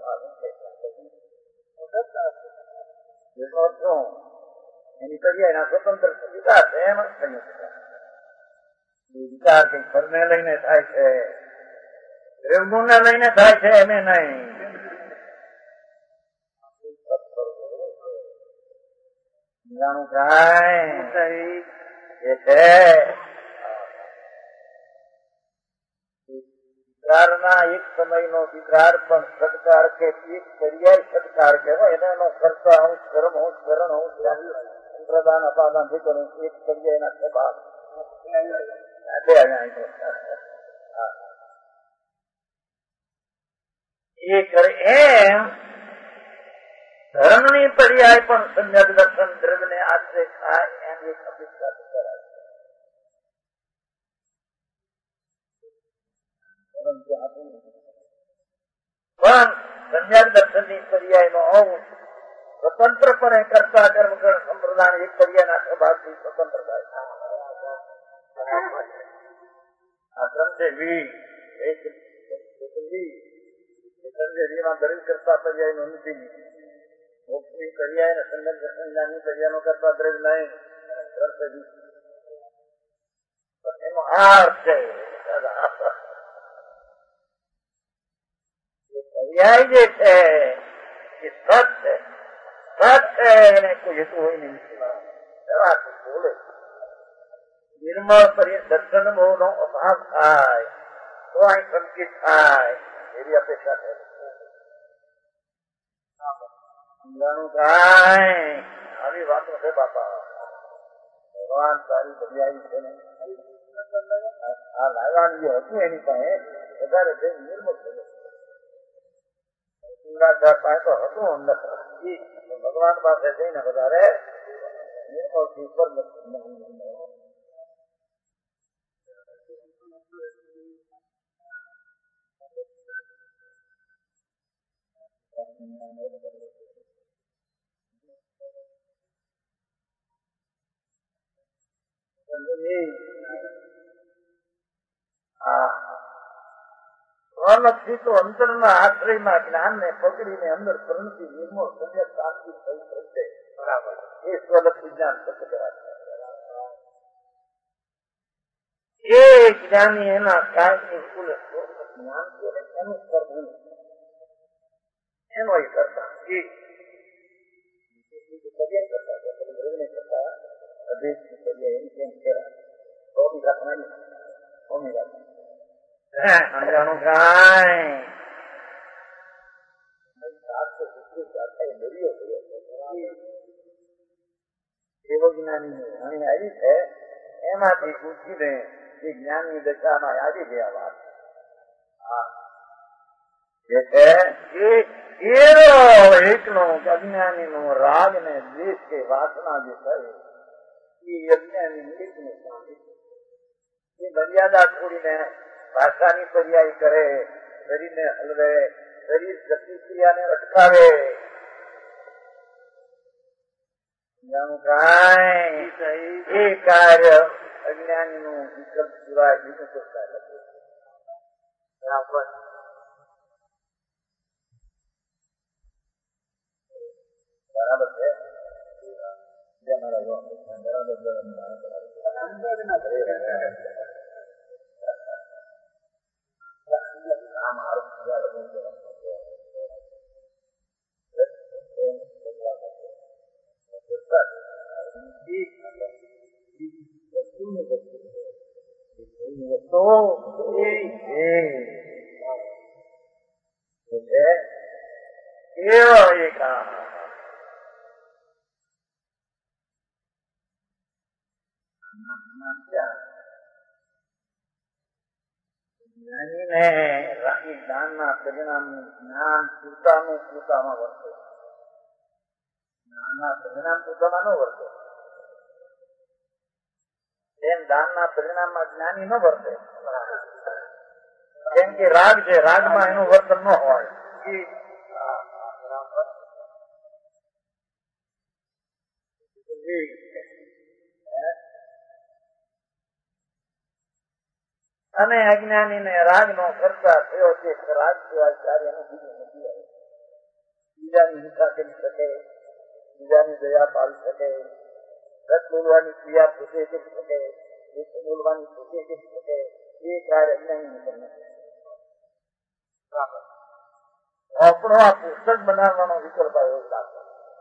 શું એની કરીએ એના સ્વતંત્ર વિકાસ છે એમ જ કહી શકાય વિચાર કઈ ફરને લઈને થાય છે દ્રવ્યોને લઈને થાય છે એને નહીં જાણું કાંઈ એ છે વિચારના એક સમયનો વિચાર પણ સત્કાર કે એક પર્યાય સત્કાર કહેવાય એનો કરતા હું કર્મ હું કરણ હું પ્રદાન અપાદાન થી કરું એક પર્યાયના સ્વભાવ એ કરે એમ ધર્મની પર્યાય પણ સંજ્ઞક દર્શન દ્રવ્યને આશ્રય થાય એમ એક અપેક્ષા કરાય પણ સંજ્ઞક દર્શનની પર્યાયનો હોવું સ્વતંત્રપણે કરતા કર્મ સંપ્રદાન એક પર્યાયના સ્વભાવથી સ્વતંત્ર થાય આશ્રમ છે વીમાં દરેક કરતા પર્યાય નો નથી મોક્ષની પર્યાય ને સંજ્ઞક દર્શનની પર્યાયનો કરતા દ્રવ્ય નહીં એનો અર્થ છે પર્યાય જે છે એ સત છે એને કોઈ હેતુ હોય નહીં બોલે નિર્મળ દર્શન ભાવનો અભાવ થાય તો અહીં સંકેત થાય એવી અપેક્ષા છે સમજાણું થાય આવી વાતો છે બાપા ભગવાન સારી બદલાઈ છે ને આ લાવવાનું જે હતું એની પાસે વધારે છે નિર્મળ થયો પાસે તો હતું અંદર ભગવાન પાસે જઈને વધારે નિર્મળ થી ઉપર અલગથી તો અંતરના આશ્રયમાં જ્ઞાનને પકડીને અંદર પરણતી નિર્મળ સંજ્ઞક શાંતિ થઈ શકશે બરાબર એ સ્વલક્ષી જ્ઞાન સત્ય કરાશે એ જ્ઞાની એના કાયની જ્ઞાન એનું કરવું એનો એ કરતા સમજાણું કાંઈ એવો જ્ઞાની વાણી આવી છે એમાંથી પૂછીને એ જ્ઞાનની દશામાં આવી ગયા વાત જે છે એનો એકનો અજ્ઞાની નો રાગ ને દ્વેષ કે વાસના જે થાય એ અજ્ઞાની એકની સ્વામી એ મર્યાદા છોડીને ભાષાની પર્યાય કરે શરીરને હલવે શરીર ગતિક્રિયાને અટકાવે એ કાર્ય અજ્ઞાની નું વિકલ્પ સિવાય બીજું કોઈ કાર્ય બરાબર બરાબર છે એ જ્ઞાનના પરિણામનું જ્ઞાન પૂરતામાં વર્તે. જ્ઞાનના પરિણામ પૂરતામાં ન વર્તે. એમ દાનના પરિણામમાં જ્ઞાની ન વર્તે. કેમ કે રાગ છે, રાગમાં એનું વર્તન ન હોય. અને અજ્ઞાનીને રાગ નો કરતા થયો છે. રાગ સિવાય કાર્યનું બીજું નથી આવે. બીજાની હિંસા કરી શકે, બીજાની દયા પાડી શકે, રસ બોલવાની ક્રિયા પોતે કરી શકે, બોલવાની પોતે કરી શકે, એ કાર્ય અજ્ઞાની નથી. આપણો આ પુસ્તક બનાવવાનો વિકલ્પ આવ્યો લાગે.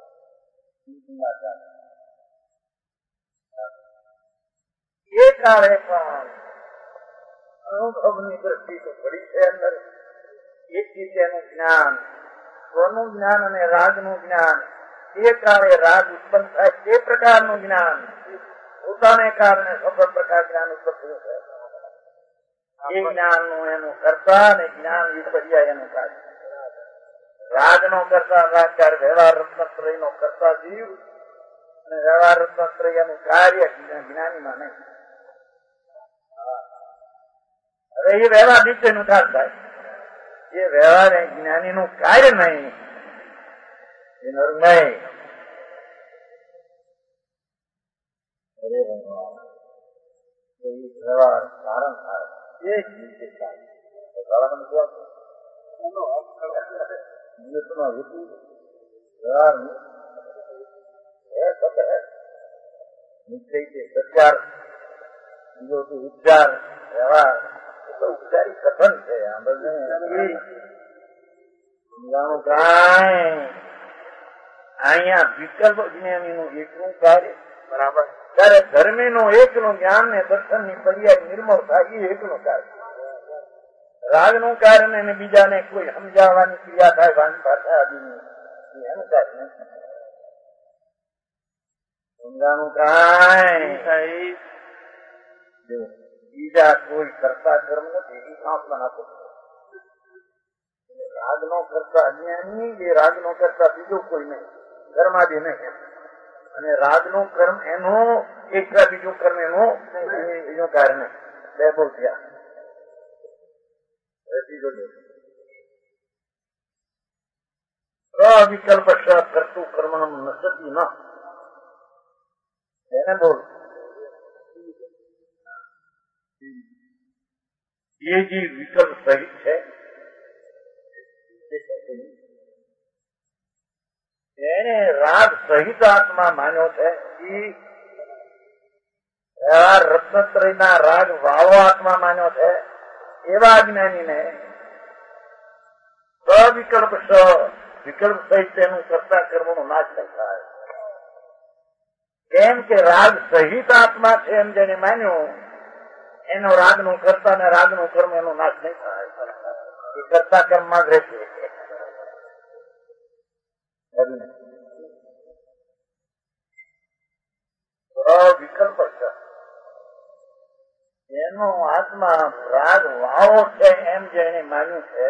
એ કાળે પણ અનુભવની દ્રષ્ટિ તો પડી છે અંદર. એક રીતેનું જ્ઞાન, સ્વનું જ્ઞાન અને રાગનું જ્ઞાન, એ કાળે રાગ ઉત્પન્ન થાય તે પ્રકારનું જ્ઞાન પોતાને કારણે સફળ પ્રકાર જ્ઞાન ઉત્પન્ન થયું છે. એ જ્ઞાનનું એનું કરતા અને જ્ઞાન વિપર્યા એનું કાર્ય. રાગનો કરતા રાગકાર, વ્યવહાર રત્નત્રય નો કરતા જીવ અને વ્યવહાર રત્નત્રય એનું કાર્ય જ્ઞાનીમાં નહીં. હવે એ વ્યવહાર નીચેનું કામ થાય. એ વ્યવહાર જ્ઞાનીનું કાર્ય નહીં, એનું નહીં. વ્યવહાર કારણ થાય એ જ રીતે થાય. સત્યાર બીજો ઉપચાર વ્યવહાર ઉપચારી કથન છે. સમજાણું કાંઈ અહીંયા વિકલ્પ જ્ઞાનીનું એકનું કાર્ય બરાબર. ત્યારે ધર્મીનું એકનું જ્ઞાન ને દર્શન ની પર્યાય નિર્મળ થાય એ એકનું કાર્ય. રાગનું કારણ અને બીજાને કોઈ સમજાવવાની ક્રિયા થાય વાણી ભાષા આદિની એનું કાર્ય નથી. સમજાણું કાંઈ બીજા કોઈ કરતા કર્મ નથી. એ સાંભળવા આપો. રાગનો કરતા અજ્ઞાની, એ રાગનો કરતા બીજું કોઈ નહીં, કર્માદિ નહીં. અને રાગનું કર્મ એનું એક બીજું કર્મ એનું બીજું કારણ નહીં. બે બહુ થયા. વિકલ્પ કરતું કર્મ નસતી ન એને બોલ. એ જે વિકલ્પ સહિત છે એને રાગ સહિત આત્મા માન્યો છે. રત્નત્રયના રાગ વાળો આત્મા માન્યો છે. એવા જ્ઞાનીને સવિકલ્પ વિકલ્પ સહિત તેનું કરતા કર્મનો નાશ નહીં થાય. કેમ કે રાગ સહિત આત્મા છે એમ જેને માન્યું એનો રાગનું કરતા ને રાગનું કર્મ એનો નાશ નહીં થાય. એ કરતા કર્મમાં જ રહેશે. વિકલ્પ છે એનો આત્મા રાગ વાળો છે એમ જેને માન્યું છે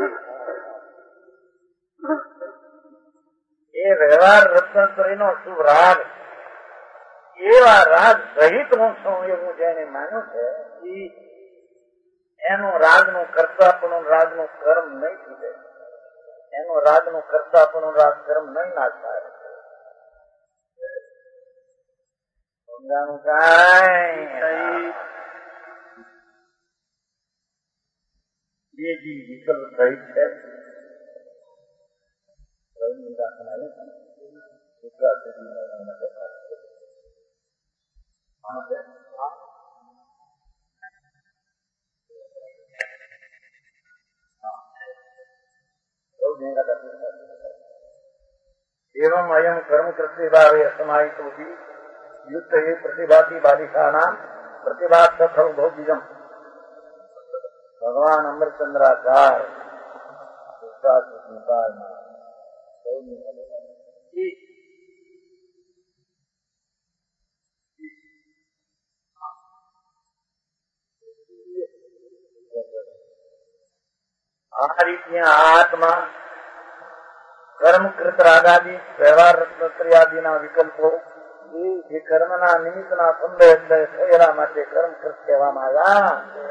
એ વ્યવહાર રત્નત્રયનો શુભ રાગ એવા રાગ સહિત હું છું એવું જેને માન્યું છે એનું રાગનું કરતાપણું રાગનું કર્મ નહીં છૂટે. એનું રાગનું કરતાપણું રાગ કર્મ નહીં નાશ થાય. સમજાણું કાંઈ એ જે વિકલ્પ સહિત છે एवं अयम कर्म कृत्य भावे असमाहित होती युक्त ये प्रतिभाती बालिकानाम प्रतिभा सफल भोगिजम भगवान अमृतचंद्राचार्य આ રીતના આત્મા કર્મકૃત રાગાદી વ્યવહાર રત્નત્રયાદિના વિકલ્પો જે કર્મના નિમિત્તના સંદેહ થયેલા માટે કર્મકૃત કહેવામાં આવ્યા.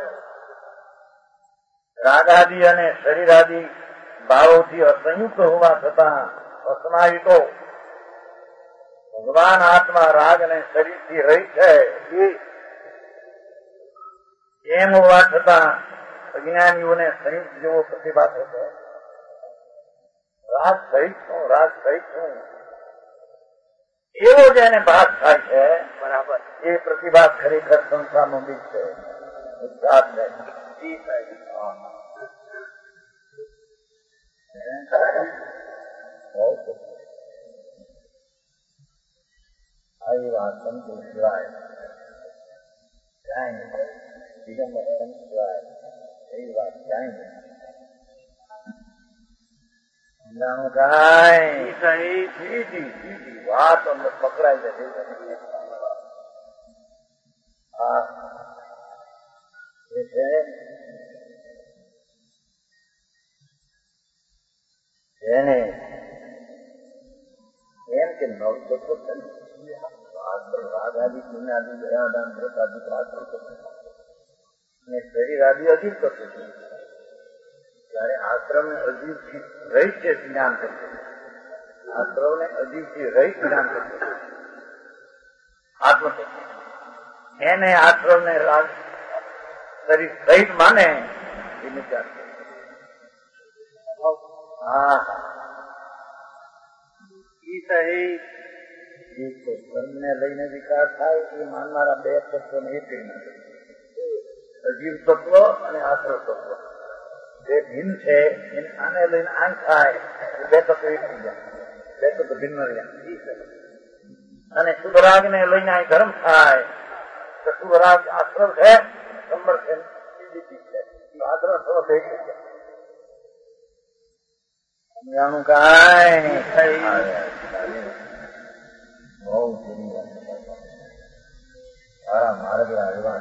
રાગાદી અને શરીરાદી ભાવોથી અસંયુક્ત હોવા છતાં અસમાહિતો ભગવાન આત્મા રાગ અને શરીરથી રહી છે એમ હોવા છતાં અજ્ઞાનીઓને સંયુક્ત જેવો પ્રતિભાસ હતો. રાગ સહિત છું એવો જેને ભાસ થાય છે બરાબર એ પ્રતિભાસ ખરેખર સંસારનો બીજ છે. આવી વાત સંતોષ સિવાય ક્યાંય નહીં. દિગંબર સંત સિવાય એવી વાત ક્યાંય નહીં. સીધી વાત અંદર પકડાઈ જાય. એ છે એને એમ કે નવતત્વ છે ને રાગાદી પુણ્યાદી દયાદાન વ્રતાદી પાત્ર અને શરીર આદિ અજીવ તત્વ છે. ત્યારે આશ્રમ ને અજીવ થી રહિત છે જ્ઞાન કરશે. આશ્રમ ને અજીવ થી રહિત જ્ઞાન કરશે આત્મતત્વ. એને આશ્રમ ને રાગ શરીર સહિત માને એ વિચાર કરે. કર્મને લઈને વિકાર થાય એ માનનારા બે તત્વો ને એક અજીવ તત્વ અને આશ્રમ તત્વ જે ભિન્ન છે એને આને લઈને આમ થાય બે તત્વ એક થઈ જાય. બે તત્વ ભિન્ન રહ્યા. અને શુભરાગ ને લઈને આ ધર્મ થાય તો શુભરાગ આશ્રમ છે નંબર છે આશ્રમ થવો થઈ જાય. સમજાણું કાંઈ બહુ જૂની વાત સારા માર્ગ આવ્યા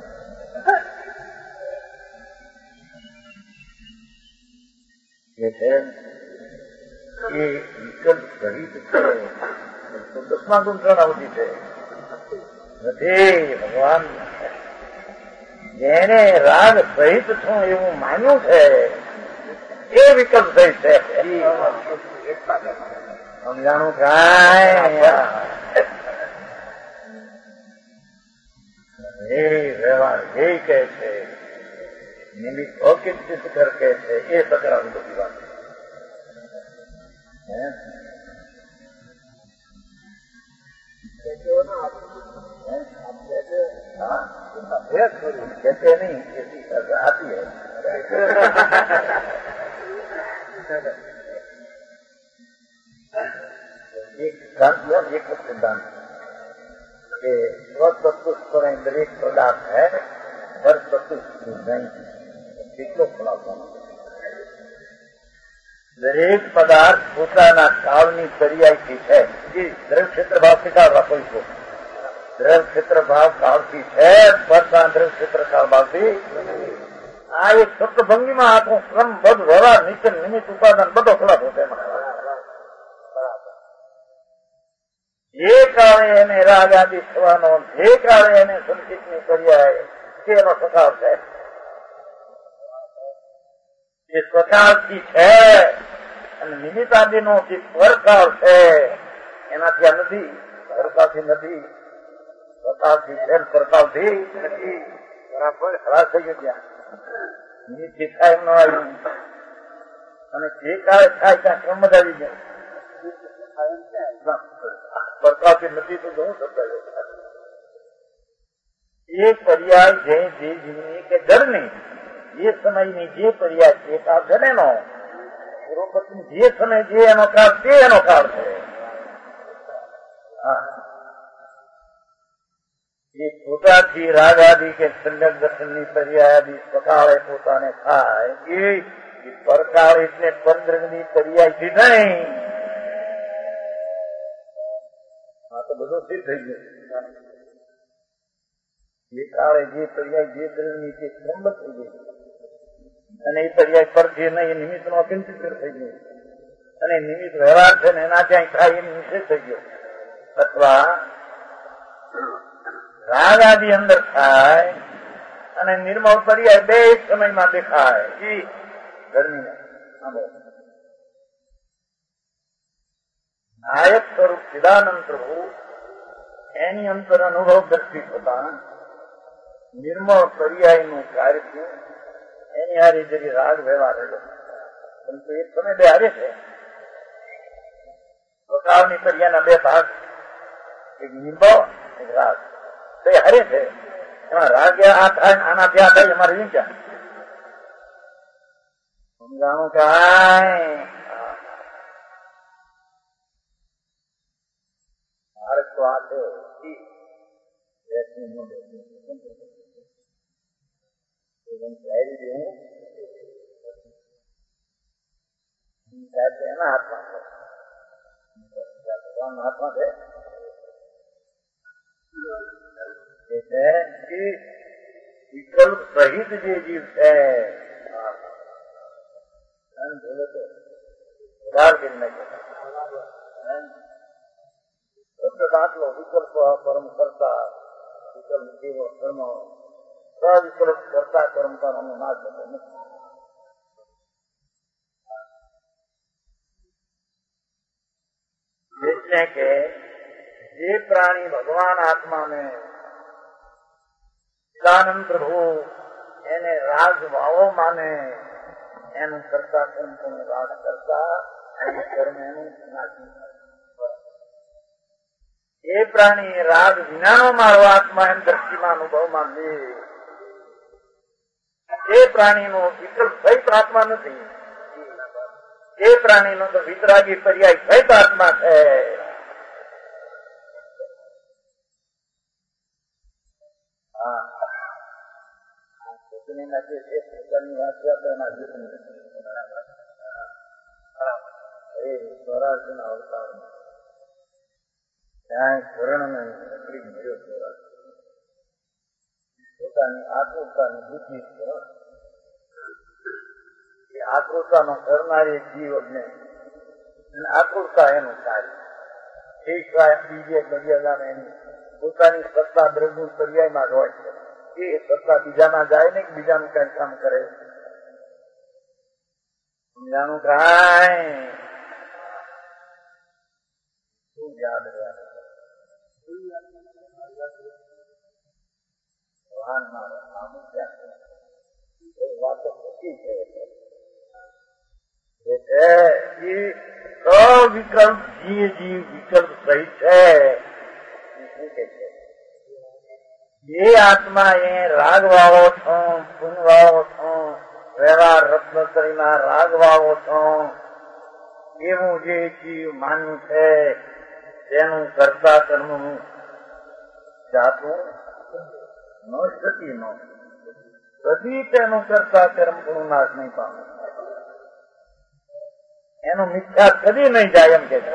છે એ વિકલ્પ સહિત છે. દસમા ગુણ પ્રણાવતી છે નથી. ભગવાન જેને રાગ સહિત છું એવું માન્યું છે એ વિકલ્પ સહિત છે. સમજાણું કાંઈ એ વ્યવહાર એ કહે છે નિમિત્ત અકિંચિત કર કહે છે એ સકરાની બધી વાત कहते नहीं आती है. एक सिद्धांत કે સ્વતત્વ દરેક પદાર્થ હૈ પર તત્વ નહીં. કેટલો ખુલાસો. દરેક પદાર્થ પોતાના કાળની પર્યાયથી છે. દ્રવ ક્ષેત્ર ભાવ સ્વીકારવા કોઈ છો. દ્રવ ક્ષેત્ર ભાવ કાળથી છે પરતા દ્રવ ક્ષેત્ર કાળ ભાવથી. આ એક સપ્તભંગીમાં આખો ક્રમ બધું વ્યવહાર નિત્ય નિમિત્ત ઉપાદાન બધો ખુલાસો છે. જે કાળે એને રાગ આદિ થવાનો, જે કાળે એને સંચિતની પર્યાય તેનો સ્વભાવ છે. એ સ્વકાળથી છે અને નિમિત્ત આદિનો જે પરકાળ છે એનાથી આ નથી. પરકાળથી નથી. સ્વકાળથી છે પરકાળથી નથી. બરાબર ખરાબ થઈ ગયું. ત્યાં નિમિત્તથી થાય એમ ન આવ્યું અને જે કાળે થાય ત્યાં ક્રમ જ આવી જાય. પરકાળથી નથી તો ઘણું શબ્દ એ પર્યાય જે જીવની કે જળની જે સમયની જે પર્યાય છે કાળ છે ને એનો પૂર્વપત્ની જે સમય જે એનો કાળ તે એનો કાળ છે. એ પોતાથી રાગ આદિ કે સમ્યક દર્શનની પર્યાય આદિ સ્વકાળે પોતાને થાય એ પરકાળ એટલે પંદ્રમની પર્યાયથી નહીં. આ તો બધું સ્થિર થઈ ગયું. જે કાળે જે પર્યાય જે દ્રવની તે સ્તંભ થઈ ગઈ અને એ પર્યાય પર છે ને એ નિમિત્તનો અકિંચિત થઈ ગયો અને નિમિત્ત વ્યવહાર છે ને એના ક્યાંય થાય એ નિષેધ થઈ ગયો. અથવા રાગ આદિ અંદર થાય અને નિર્મળ પર્યાય બે એક સમયમાં દેખાય. એ ગરમી નાયક સ્વરૂપ ચિદાનંદ પ્રભુ એની અંતર અનુભવ દ્રષ્ટિ થતા નિર્મળ પર્યાયનું કાર્ય થયું. એની હારી જરી રાગ વ્યવહાર રહ્યો, પરંતુ એક સમય બે હારે છે. પ્રકારની પર્યાયના બે ભાગ, એક નિર્મળ એક રાગ, બે હારે છે. એમાં રાગ આ થાય આનાથી આ થાય અમારે વિચાર સમજાણું કાંઈ મારે તો આ છે એના હાથમાં હાથમાં છે વિકલ્પ સહિત જે જીવ છે દાખલો વિકલ્પ કર્મ કરતા વિકલ્પ જીવો કર્મ વિકલ્પ કરતા કર્મ કરવાનો ના થતો નથી. એટલે કે જે પ્રાણી ભગવાન આત્માને ચિદાનંદ પ્રભુ એને રાગ ભાવો માને એનું કરતા કર્મ કોને રાગ કરતા એનું કર્મ એનું નાશી. એ પ્રાણી રાગ વિનાનો મારો આત્મા એમ દ્રષ્ટિમાં અનુભવમાં લે એ પ્રાણીનો વિકલ્પ સહિત આત્મા નથી. એ પ્રાણીનો તો વિતરાગી પર્યાય સહિત આત્મા છે. સ્વરાજના અવતાર ત્યાં ધોરણ લકડી મળ્યો સ્વરાજ પોતાની આકૃતાની બુદ્ધિ આકૃતાનો કરનારી જીવને આકૃતા એનું કાર્ય એ સિવાય બીજે મર્યાદાને એની પોતાની સત્તા દ્રવ્ય પર્યાયમાં જ હોય છે. એ સત્તા બીજામાં જાય ને બીજાનું કઈ કામ કરે સમજાનું કાંઈ શું યાદ રહ્યા વાતો ખોટી છે. વિકલ્પ જીવ વિકલ્પ સહી છે. શું કે છે એ આત્મા એ રાગ વાળો છો, પુન વાળો છો, વ્યવહાર રત્નોત્તરીના રાગ વાળો છો એવું જે જીવ માન્યું છે તેનું કરતા કર્મ જાતું નષ્ટતી ન કદી તેનું કરતા કર્મ ગુણ નાશ નહીં પામે. એનું મિથ્યા કદી નહીં જાય એમ કે છે.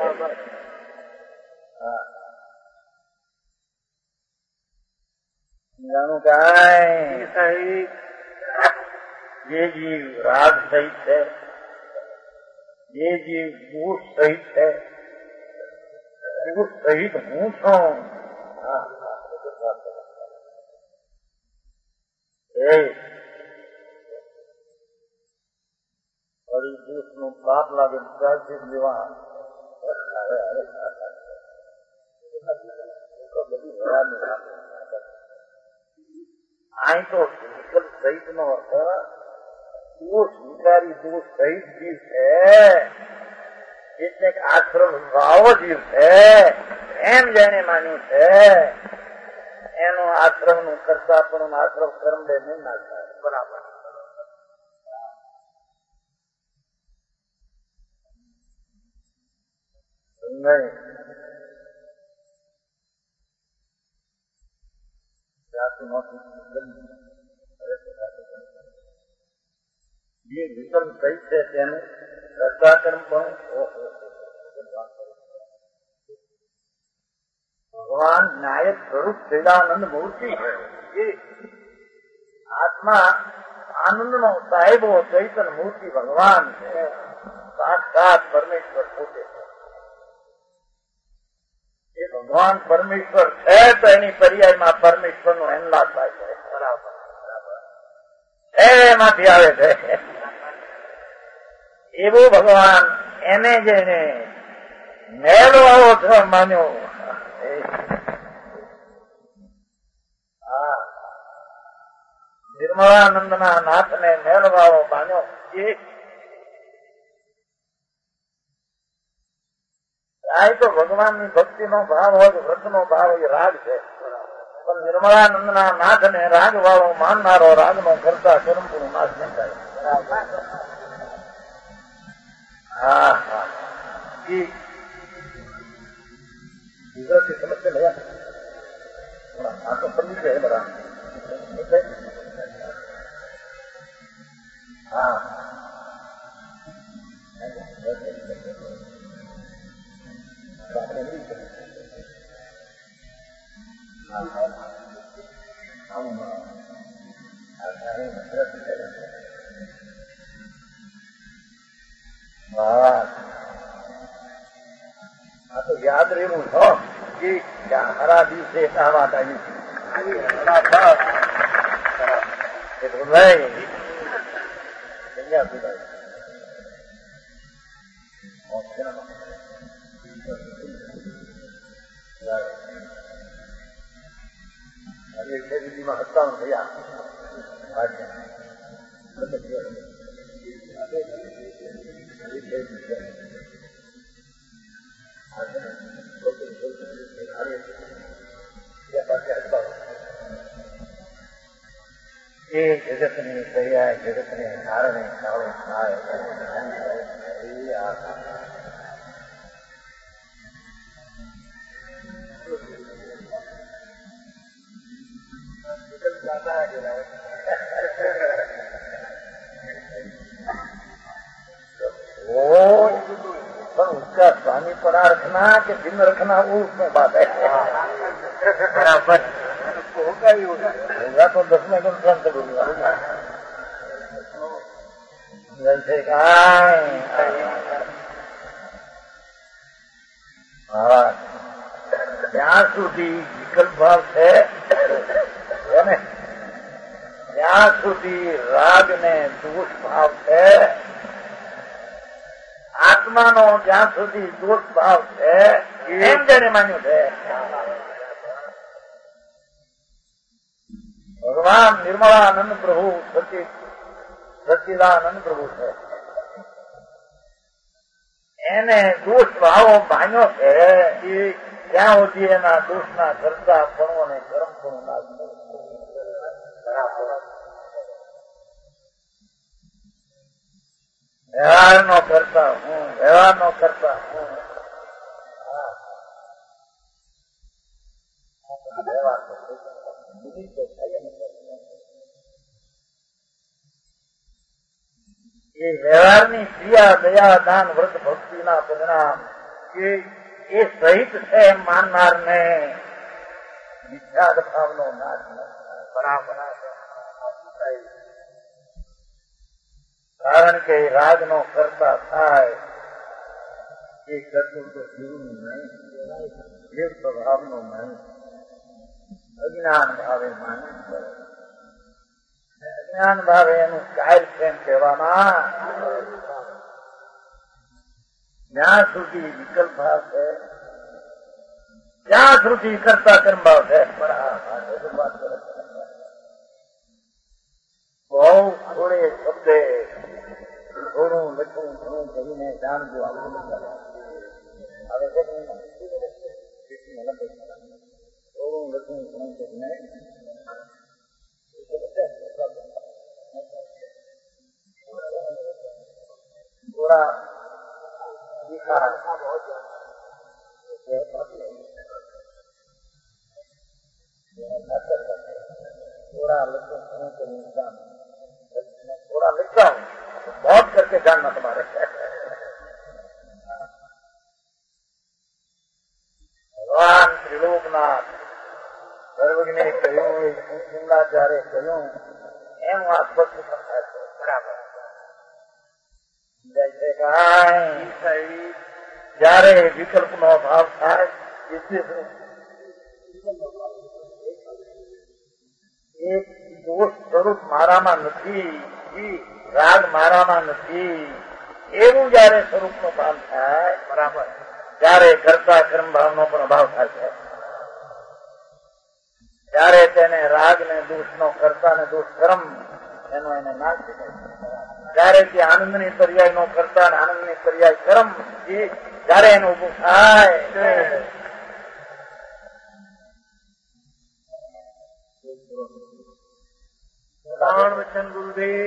જાણું કાંઈ જે જીવ રાગ સહિત છે, જે જીવ દોષ સહિત છે, દોષ સહિત હું છું દોષ નું પાપ લાગે લેવા અહીં તો વિકલ્પ સહિત નો અર્થ દોષ વિચારી દોષ સહિત જીવ છે. એટલે કે આશ્રમ ભાવો જીવ છે એમ જેને માન્યું છે એનું આશ્રમ નું કરતા પણ આશ્રમ કર્મ બે નહીં ના થાય. બરાબર જે વિકલ્પ સહિત છે તેનું કરતા કર્મ પણ ભગવાન નાયક સ્વરૂપ ચિદાનંદ મૂર્તિ છે. આત્મા આનંદનો સાહેબો ચૈતન્ય મૂર્તિ ભગવાન છે, સાક્ષાત પરમેશ્વર પોતે છે. એ ભગવાન પરમેશ્વર છે તો એની પર્યાયમાં પરમેશ્વરનો હેનલા થાય છે. બરાબર એમાંથી આવે છે એવું ભગવાન. એને જેને મેળવાવો છો માન્યો, નિર્મળાનંદના નાથને મેળવાવો માન્યો. આ તો ભગવાનની ભક્તિનો ભાવ હોય, વ્રતનો ભાવ એ રાગ છે. પણ નિર્મળાનંદના નાથને રાગ વાળો માનનારો રાગનો કરતા કર્મપુરું નાશ ન થાય. હા હા ગુજરાતી સમજશે ને આ તો સમજી છે બધા. હા આ તો યાદ રહેવું છો કે હરા દિવસે વાત આવી દીદીમાં 57 થયા. એ જગતની દયા જગતને કારણે કાળો થાય. पर उसका स्वामी पड़ा रखना कि दिन रखना वो उसमें बात है. बराबर होगा ही होगा तो 10 में तुरंत बोलूंगा जैसे ત્યાં સુધી વિકલ્પ ભાવ છે ને, ત્યાં સુધી રાગ ને દોષ ભાવ છે. આત્માનો જ્યાં સુધી દોષ ભાવ છે એમ જેને માન્યું છે. ભગવાન નિર્મળાનંદ પ્રભુ સચ્ચિદાનંદ પ્રભુ છે, એને દોષ ભાવો માન્યો છે એ ત્યાં સુધી એના દોષના કરતા પણ અને કર્મ પણ ના વ્યવહારનો કરતા હું, વ્યવહારનો કરતા હું. એ વ્યવહારની ક્રિયા દયા દાન વ્રત ભક્તિના પરિણામ એ સહિત છે એમ માનનારને મિથ્યાદ ભાવનો નાશ બરાબર. કારણ કે રાગનો કરતા થાય એ કરતું તો જીવનું નહીં, જીવ સ્વભાવનો નહીં, અજ્ઞાન ભાવે માનવું પડે. અજ્ઞાન ભાવે એનું કાયલ છે એમ કહેવાના. જ્યાં સુધી વિકલ્પ ભાવ છે ત્યાં સુધી કરતા કર્મ ભાવ છે. બહુ થોડે શબ્દે થોડું લખું ઘણું કહીને જાણજો. હવે થોડું લખું ઘણું કહીને થોડા દિખા थोड़ा लखूं घणो कहीं जान, थोड़ा लिखता हूँ बहुत करके जानना तुम्हारे. ભગવાન ત્રિલોકનાથ સર્વજ્ઞે કહ્યું, શિમલાચાર્ય કહ્યું, એમ આ સ્પષ્ટ થાય છે. બરાબર. જૈસે કાંઈ જયારે વિકલ્પનો અભાવ થાય એક દોષ સ્વરૂપ મારામાં નથી, રાગ મારામાં નથી, એવું જયારે સ્વરૂપનો ભાન થાય. બરાબર. ત્યારે કરતા કર્મ ભાવનો પણ અભાવ થાય છે. ત્યારે તેને રાગ ને દોષનો કરતા ને દોષ કર્મ એનો એને નાશ થાય. ત્યારે તે આનંદની પર્યાય નો કરતા ને આનંદની પર્યાય કર્મ જયારે એનું ઉભું થાય. વચન ગુરુદેવ.